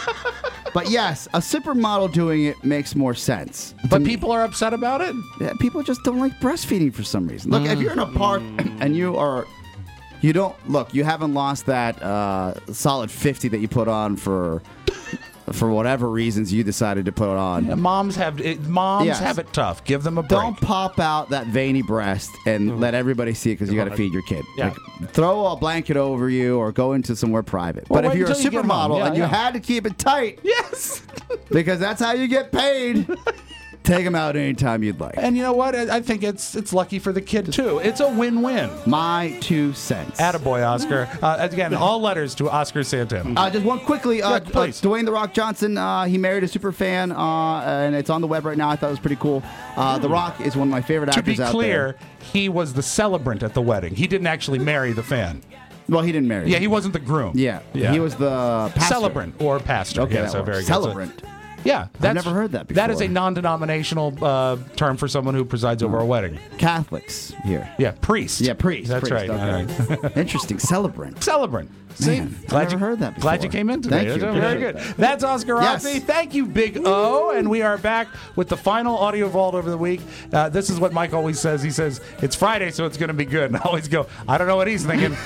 But yes, a supermodel doing it makes more sense. But people are upset about it. Yeah, people just don't like breastfeeding for some reason. Look, if you're in a park and you are, you don't look, you haven't lost that uh, solid fifty that you put on for, for whatever reasons you decided to put on. Yeah, moms have it, moms Yes. have it tough. Give them a break. Don't pop out that veiny breast and let everybody see it because you got to feed your kid. Yeah. Like, throw a blanket over you or go into somewhere private. Well, but if wait you're a until you get home. supermodel Yeah, and you yeah. had to keep it tight Yes. because that's how you get paid, take them out anytime you'd like. And you know what? I I think it's it's lucky for the kid too. It's a win-win. My two cents. Attaboy, Oscar. Uh, again, all letters to Oscar Santan. Uh, just one quickly, uh, Yeah, uh, please. Dwayne The Rock Johnson, uh, he married a super fan, uh, and it's on the web right now. I thought it was pretty cool. Uh, the Rock is one of my favorite To actors be out clear, there. he was the celebrant at the wedding. He didn't actually marry the fan. Well, he didn't marry. Yeah, he wasn't the groom. Yeah, Yeah. he was the pastor. Celebrant or pastor. Okay, yes, that uh, works. very good. Celebrant. So- yeah, that's, never heard that That is a before. non-denominational uh, term for someone who presides over a wedding. Catholics here. Yeah, priest. Yeah, priest. That's priest, right. okay. All right. Interesting. Celebrant. Celebrant. See, Man, I've glad never you heard that Glad you before. came in today. Thank you. That's Very good. That's Oscar Yes. Rossi. Thank you, Big O. And we are back with the final audio vault over the week. Uh, this is what Mike always says. He says it's Friday, so it's going to be good. And I always go, I don't know what he's thinking.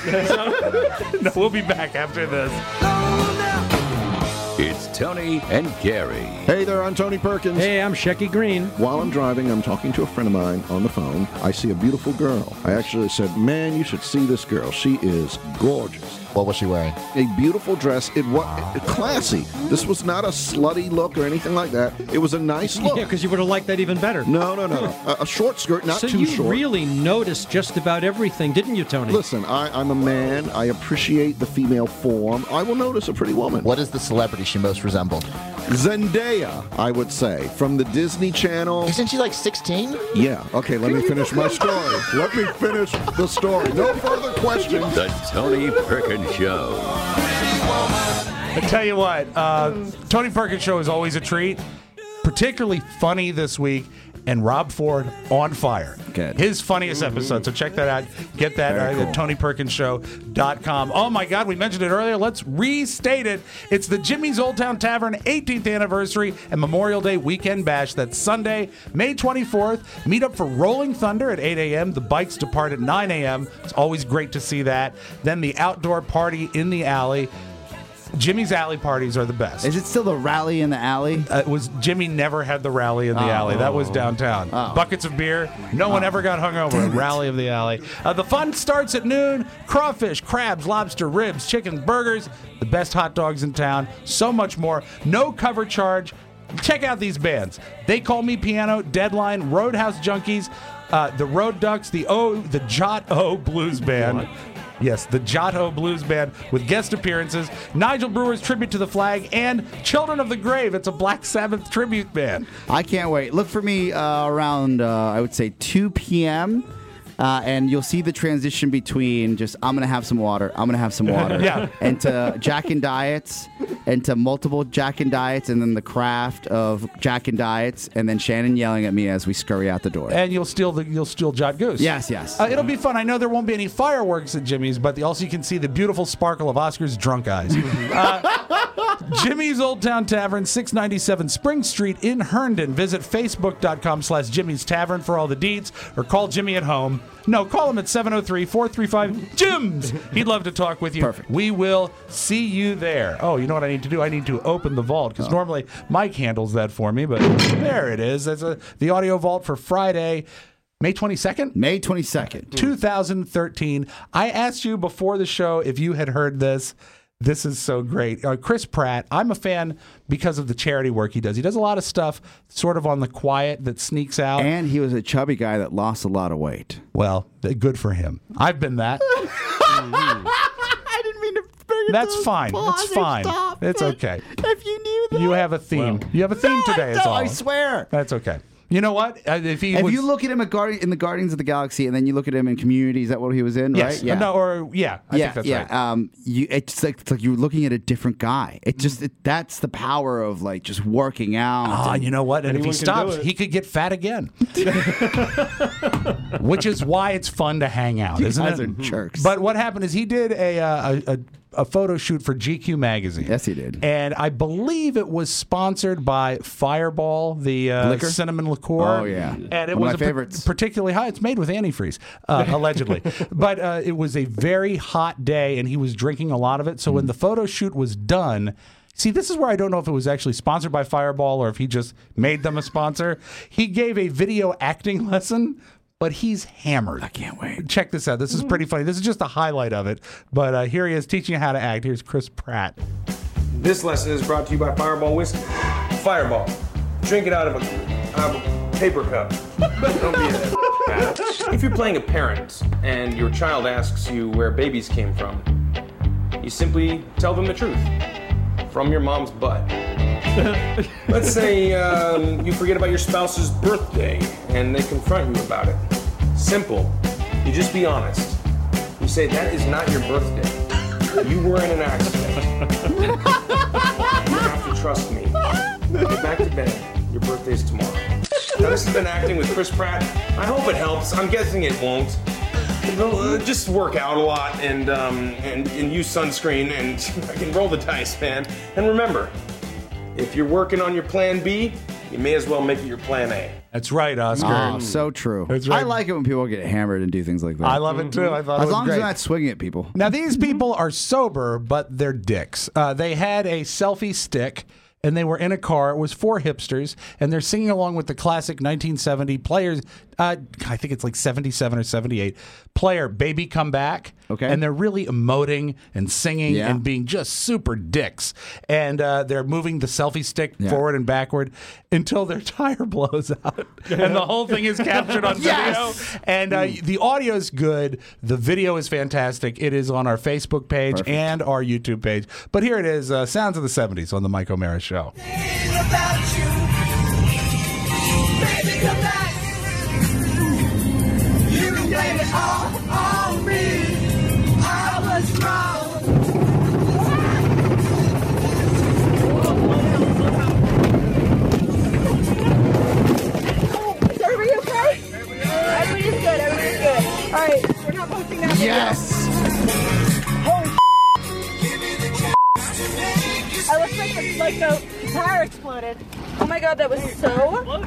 No, we'll be back after this. It's Tony and Gary. Hey there, I'm Tony Perkins. Hey, I'm Shecky Green. While I'm driving, I'm talking to a friend of mine on the phone. I see a beautiful girl. I actually said, man, you should see this girl. She is gorgeous. What was she wearing? A beautiful dress. It was classy. This was not a slutty look or anything like that. It was a nice look. Yeah, because you would have liked that even better. No, no, no. A, a short skirt, not so too you short. really noticed just about everything, didn't you, Tony? Listen, I, I'm a man. I appreciate the female form. I will notice a pretty woman. What is the celebrity she most resembled? Zendaya, I would say, from the Disney Channel. Isn't she like sixteen? Yeah. Okay, let me finish my story. Let me finish the story. No further questions. The Tony Perkins Show. I tell you what, uh, Tony Perkins Show is always a treat. Particularly funny this week, and Rob Ford on fire. Good. His funniest episode. So check that out. Get that uh, cool. at Tony Perkins Show dot com. Oh my God, we mentioned it earlier. Let's restate it. It's the Jimmy's Old Town Tavern eighteenth anniversary and Memorial Day weekend bash. That's Sunday, May twenty-fourth. Meet up for Rolling Thunder at eight a.m. The bikes depart at nine a.m. It's always great to see that. Then the outdoor party in the alley. Jimmy's alley parties are the best. Is it still the rally in the alley? Uh, it was Jimmy never had the rally in the Oh. alley. That was downtown. Oh. Buckets of beer. No one Oh. ever got hungover. Rally of the alley. Uh, the fun starts at noon. Crawfish, crabs, lobster, ribs, chicken, burgers, the best hot dogs in town. So much more. No cover charge. Check out these bands. They Call Me Piano, Deadline, Roadhouse Junkies, uh, the Road Ducks, the O, the Jot O Blues Band. Yes, the Giotto Blues Band with guest appearances, Nigel Brewer's tribute to the flag, and Children of the Grave. It's a Black Sabbath tribute band. I can't wait. Look for me uh, around, uh, I would say, two p.m., uh, and you'll see the transition between just, I'm going to have some water, I'm going to have some water, Yeah. and to Jack and Diets, and to multiple Jack and Diets, and then the craft of Jack and Diets, and then Shannon yelling at me as we scurry out the door. And you'll steal the you'll steal Jot Goose. Yes, yes. Uh, it'll be fun. I know there won't be any fireworks at Jimmy's, but the, also you can see the beautiful sparkle of Oscar's drunk eyes. uh, Jimmy's Old Town Tavern, six ninety-seven Spring Street in Herndon. Visit facebook.com slash Jimmy's Tavern for all the deets, or call Jimmy at home. No, call him at seven oh three, four three five, Jims. He'd love to talk with you. Perfect. We will see you there. Oh, you know what I need to do? I need to open the vault, because normally Mike handles that for me, but there it is. That's a, the audio vault for Friday, May twenty-second? May twenty-second. two thousand thirteen. I asked you before the show if you had heard this. This is so great. Uh, Chris Pratt, I'm a fan because of the charity work he does. He does a lot of stuff sort of on the quiet that sneaks out. And he was a chubby guy that lost a lot of weight. Well, good for him. I've been that. I didn't mean to bring it That's to fine. pause It's or fine. stop It's it. okay. If you knew that. You have a theme. You have a theme No, I today, is don't, all. I swear. That's okay. You know what? Uh, if he If was, you look at him at Guardi- in the Guardians of the Galaxy, and then you look at him in Community, is that what he was in? yes, Right? Yeah. no, or yeah, I yeah, think that's yeah. right. Um, you, it's like it's like you're looking at a different guy. It just it, that's the power of like just working out. Ah, and- you know what? And if he Anyone can stops, do it. he could get fat again. Which is why it's fun to hang out, isn't guys it? are jerks. But what happened is he did a, uh, a, a a photo shoot for G Q magazine. Yes, he did. And I believe it was sponsored by Fireball, the uh, Liquor? cinnamon liqueur. Oh, yeah. And it One was of my a par- favorites. particularly hot. It's made with antifreeze, uh, allegedly. But uh, it was a very hot day, and he was drinking a lot of it. So when the photo shoot was done, see, this is where I don't know if it was actually sponsored by Fireball or if he just made them a sponsor. He gave a video acting lesson, but he's hammered. I can't wait. Check this out. This is pretty funny. This is just a highlight of it. But uh, here he is teaching you how to act. Here's Chris Pratt. This lesson is brought to you by Fireball Whiskey. Fireball. Drink it out of a, out of a paper cup. Don't be a If you're playing a parent and your child asks you where babies came from, you simply tell them the truth. From your mom's butt. Let's say um, you forget about your spouse's birthday and they confront you about it. Simple. You just be honest. You say, that is not your birthday. You were in an accident. You have to trust me. Get back to bed. Your birthday's tomorrow. Now, this has been acting with Chris Pratt. I hope it helps. I'm guessing it won't. Uh, just work out a lot and, um, and and use sunscreen and I can roll the dice, man. And remember, if you're working on your plan B, you may as well make it your plan A. That's right, Oscar. Oh, so true. That's right. I like it when people get hammered and do things like that. I love it too. I thought it As was long great. as you're not swinging at people. Now, these people are sober, but they're dicks. Uh, they had a selfie stick, and they were in a car. It was four hipsters, and they're singing along with the classic nineteen seventy Players uh, I think it's like seventy-seven or seventy-eight, player Baby Come Back. Okay. And they're really emoting and singing Yeah. and being just super dicks. And uh, they're moving the selfie stick Yeah. forward and backward until their tire blows out. And the whole thing is captured on Yes! video. And uh, the audio is good. The video is fantastic. It is on our Facebook page Perfect. and our YouTube page. But here it is, uh, Sounds of the seventies on the Mike O'Mara Show. Is everybody okay? Everybody's good. Everybody's good. All right, we're not posting that. Yes. Holy I looked like the, like the tire exploded. Oh my god, that was so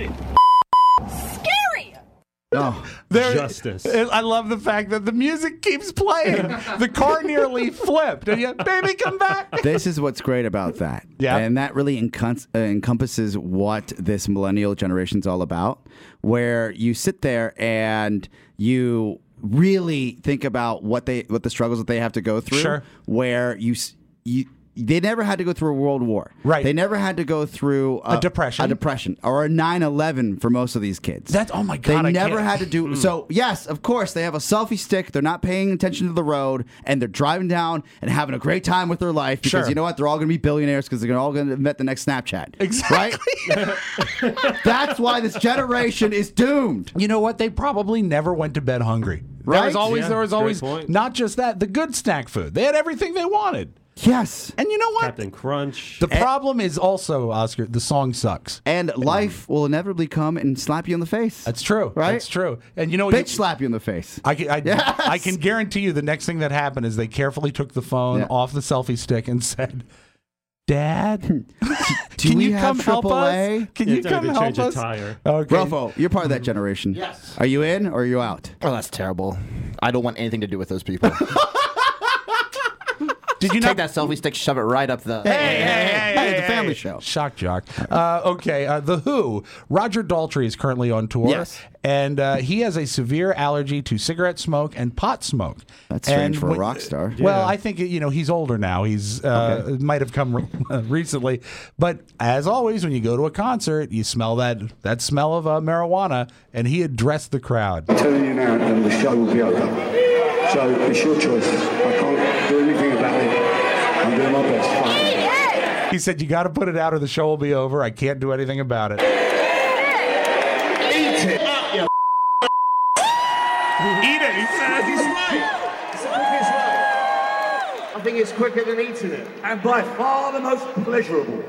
scary. No. There- Justice. I love the fact that the music keeps playing. The car nearly flipped. And yet, baby, come back. This is what's great about that. Yeah. And that really encom- uh, encompasses what this millennial generation is all about, where you sit there and you really think about what they what the struggles that they have to go through. Sure. Where you s- you they never had to go through a world war. Right. They never had to go through A depression. a depression, or a nine eleven for most of these kids. That's, oh my They God. I never can't- had to do so. Yes, of course, they have a selfie stick. They're not paying attention to the road, and they're driving down and having a great time with their life because Sure. you know what? They're all going to be billionaires because they're all going to invent the next Snapchat. Exactly. Right? That's why this generation is doomed. You know what? They probably never went to bed hungry. There Right? was always, Yeah, there was great always point. not just that, the good snack food. They had everything they wanted. Yes. And you know what? Captain Crunch. The problem is also, Oscar, the song sucks. And life will inevitably come and slap you in the face. That's true. Right? That's true. And you know what? Bitch slap you in the face. I can, I, Yes. I can guarantee you the next thing that happened is they carefully took the phone Yeah. off the selfie stick and said, Dad, Do can we you have come help triple A? us? Can Yeah, you it's time come to help change a us? tire. Okay. Rofo, you're part of that generation. Yes. Are you in or are you out? Oh, that's terrible. I don't want anything to do with those people. Did you Take not? that selfie stick, shove it right up the. Hey, hey, hey, Hey, it's a family show. Shock jock. Uh, okay, uh, The Who. Roger Daltrey is currently on tour. Yes. And uh, he has a severe allergy to cigarette smoke and pot smoke. That's strange And for a when- rock star. Well, Yeah. I think, you know, he's older now. He's uh, Okay. might have come re- recently. But as always, when you go to a concert, you smell that, that smell of uh, marijuana. And he addressed the crowd. Telling you now, and the show will be over. So it's your choice. I can't do anything about it. I'm doing my best. Fine. He said, you got to put it out or the show will be over. I can't do anything about it. Eat it. Eat it, he said. He's right. It's the quickest way. I think it's quicker than eating it, and by far the most pleasurable.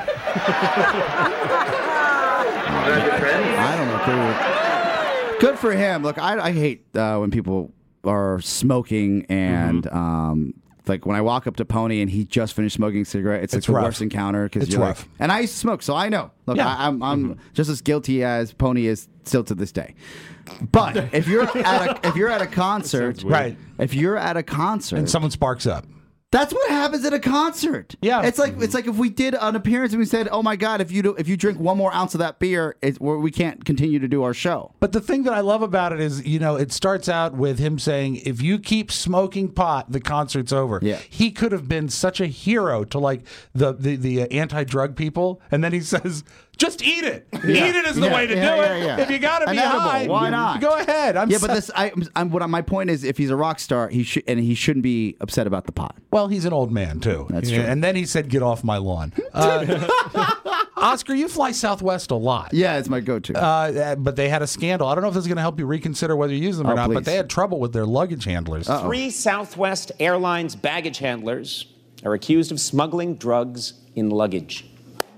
I don't know. Good, good for him. Look, I, I hate uh, when people are smoking and Mm-hmm. um, like when I walk up to Pony and he just finished smoking a cigarette. It's like It's the rough. worst encounter because It's you're rough. like, and I used to smoke, so I know. Look, Yeah. I, I'm I'm Mm-hmm. just as guilty as Pony is still to this day. But if you're at a if you're at a concert, weird. Right. If you're at a concert And someone sparks up. that's what happens at a concert. Yeah. it's like it's like if we did an appearance and we said, "Oh my God, if you do, if you drink one more ounce of that beer, it's, we we can't continue to do our show." But the thing that I love about it is, you know, it starts out with him saying, if you keep smoking pot, the concert's over. Yeah. He could have been such a hero to like the, the, the uh, anti-drug people. And then he says, just eat it. Yeah. Eat it is the Yeah, way to yeah, do yeah, it. yeah. If you got to An be edible, high, why not? Go ahead. I'm yeah, but so- this, I, I'm, what my point is, if he's a rock star, he should and he shouldn't be upset about the pot. Well, he's an old man, too. That's Yeah, true. And then he said, get off my lawn. Uh, Oscar, you fly Southwest a lot. Yeah, it's my go-to. Uh, but they had a scandal. I don't know if this is going to help you reconsider whether you use them or Oh, not, but please. they had trouble with their luggage handlers. Three Southwest Airlines baggage handlers are accused of smuggling drugs in luggage.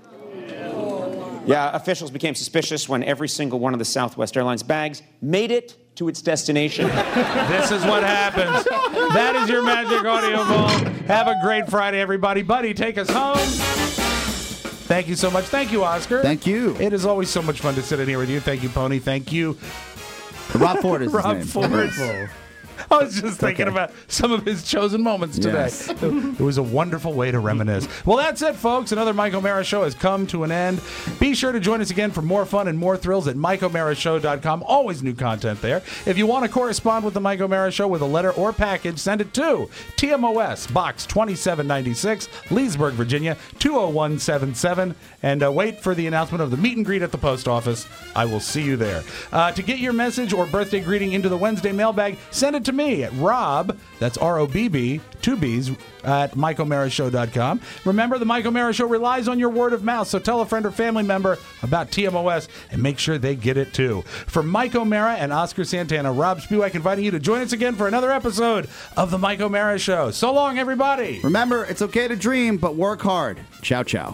Yeah, officials became suspicious when every single one of the Southwest Airlines bags made it to its destination. This is what happens. That is your Magic Audio Ball. Have a great Friday, everybody. Buddy, take us home. Thank you so much. Thank you, Oscar. Thank you. It is always so much fun to sit in here with you. Thank you, Pony. Thank you, Rob Ford is his Rob name. Ford. I was just thinking okay. about some of his chosen moments today. Yes. It was a wonderful way to reminisce. Well, that's it, folks. Another Mike O'Mara Show has come to an end. Be sure to join us again for more fun and more thrills at Mike O'Mara Show dot com. Always new content there. If you want to correspond with the Mike O'Mara Show with a letter or package, send it to T M O S, Box twenty-seven ninety-six, Leesburg, Virginia, two oh one seven seven. And uh, wait for the announcement of the meet and greet at the post office. I will see you there. Uh, to get your message or birthday greeting into the Wednesday mailbag, send it to me at Rob, that's R O B B, two B's, at Mike O'Mara Show dot com. Remember, the Mike O'Mara Show relies on your word of mouth, so tell a friend or family member about T M O S and make sure they get it too. For Mike O'Mara and Oscar Santana, Rob Spewak inviting you to join us again for another episode of the Mike O'Mara Show. So long, everybody. Remember, it's okay to dream, but work hard. Ciao, ciao.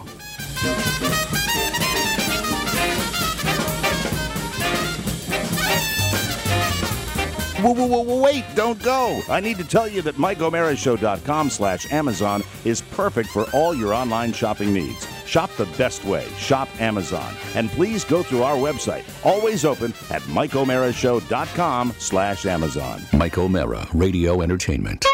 Whoa, whoa, whoa, whoa, wait, don't go. I need to tell you that Mike O'Mara Show dot com slash Amazon is perfect for all your online shopping needs. Shop the best way. Shop Amazon. And please go through our website, always open at Mike O'Mara Show dot com slash Amazon. Mike O'Mara Radio Entertainment.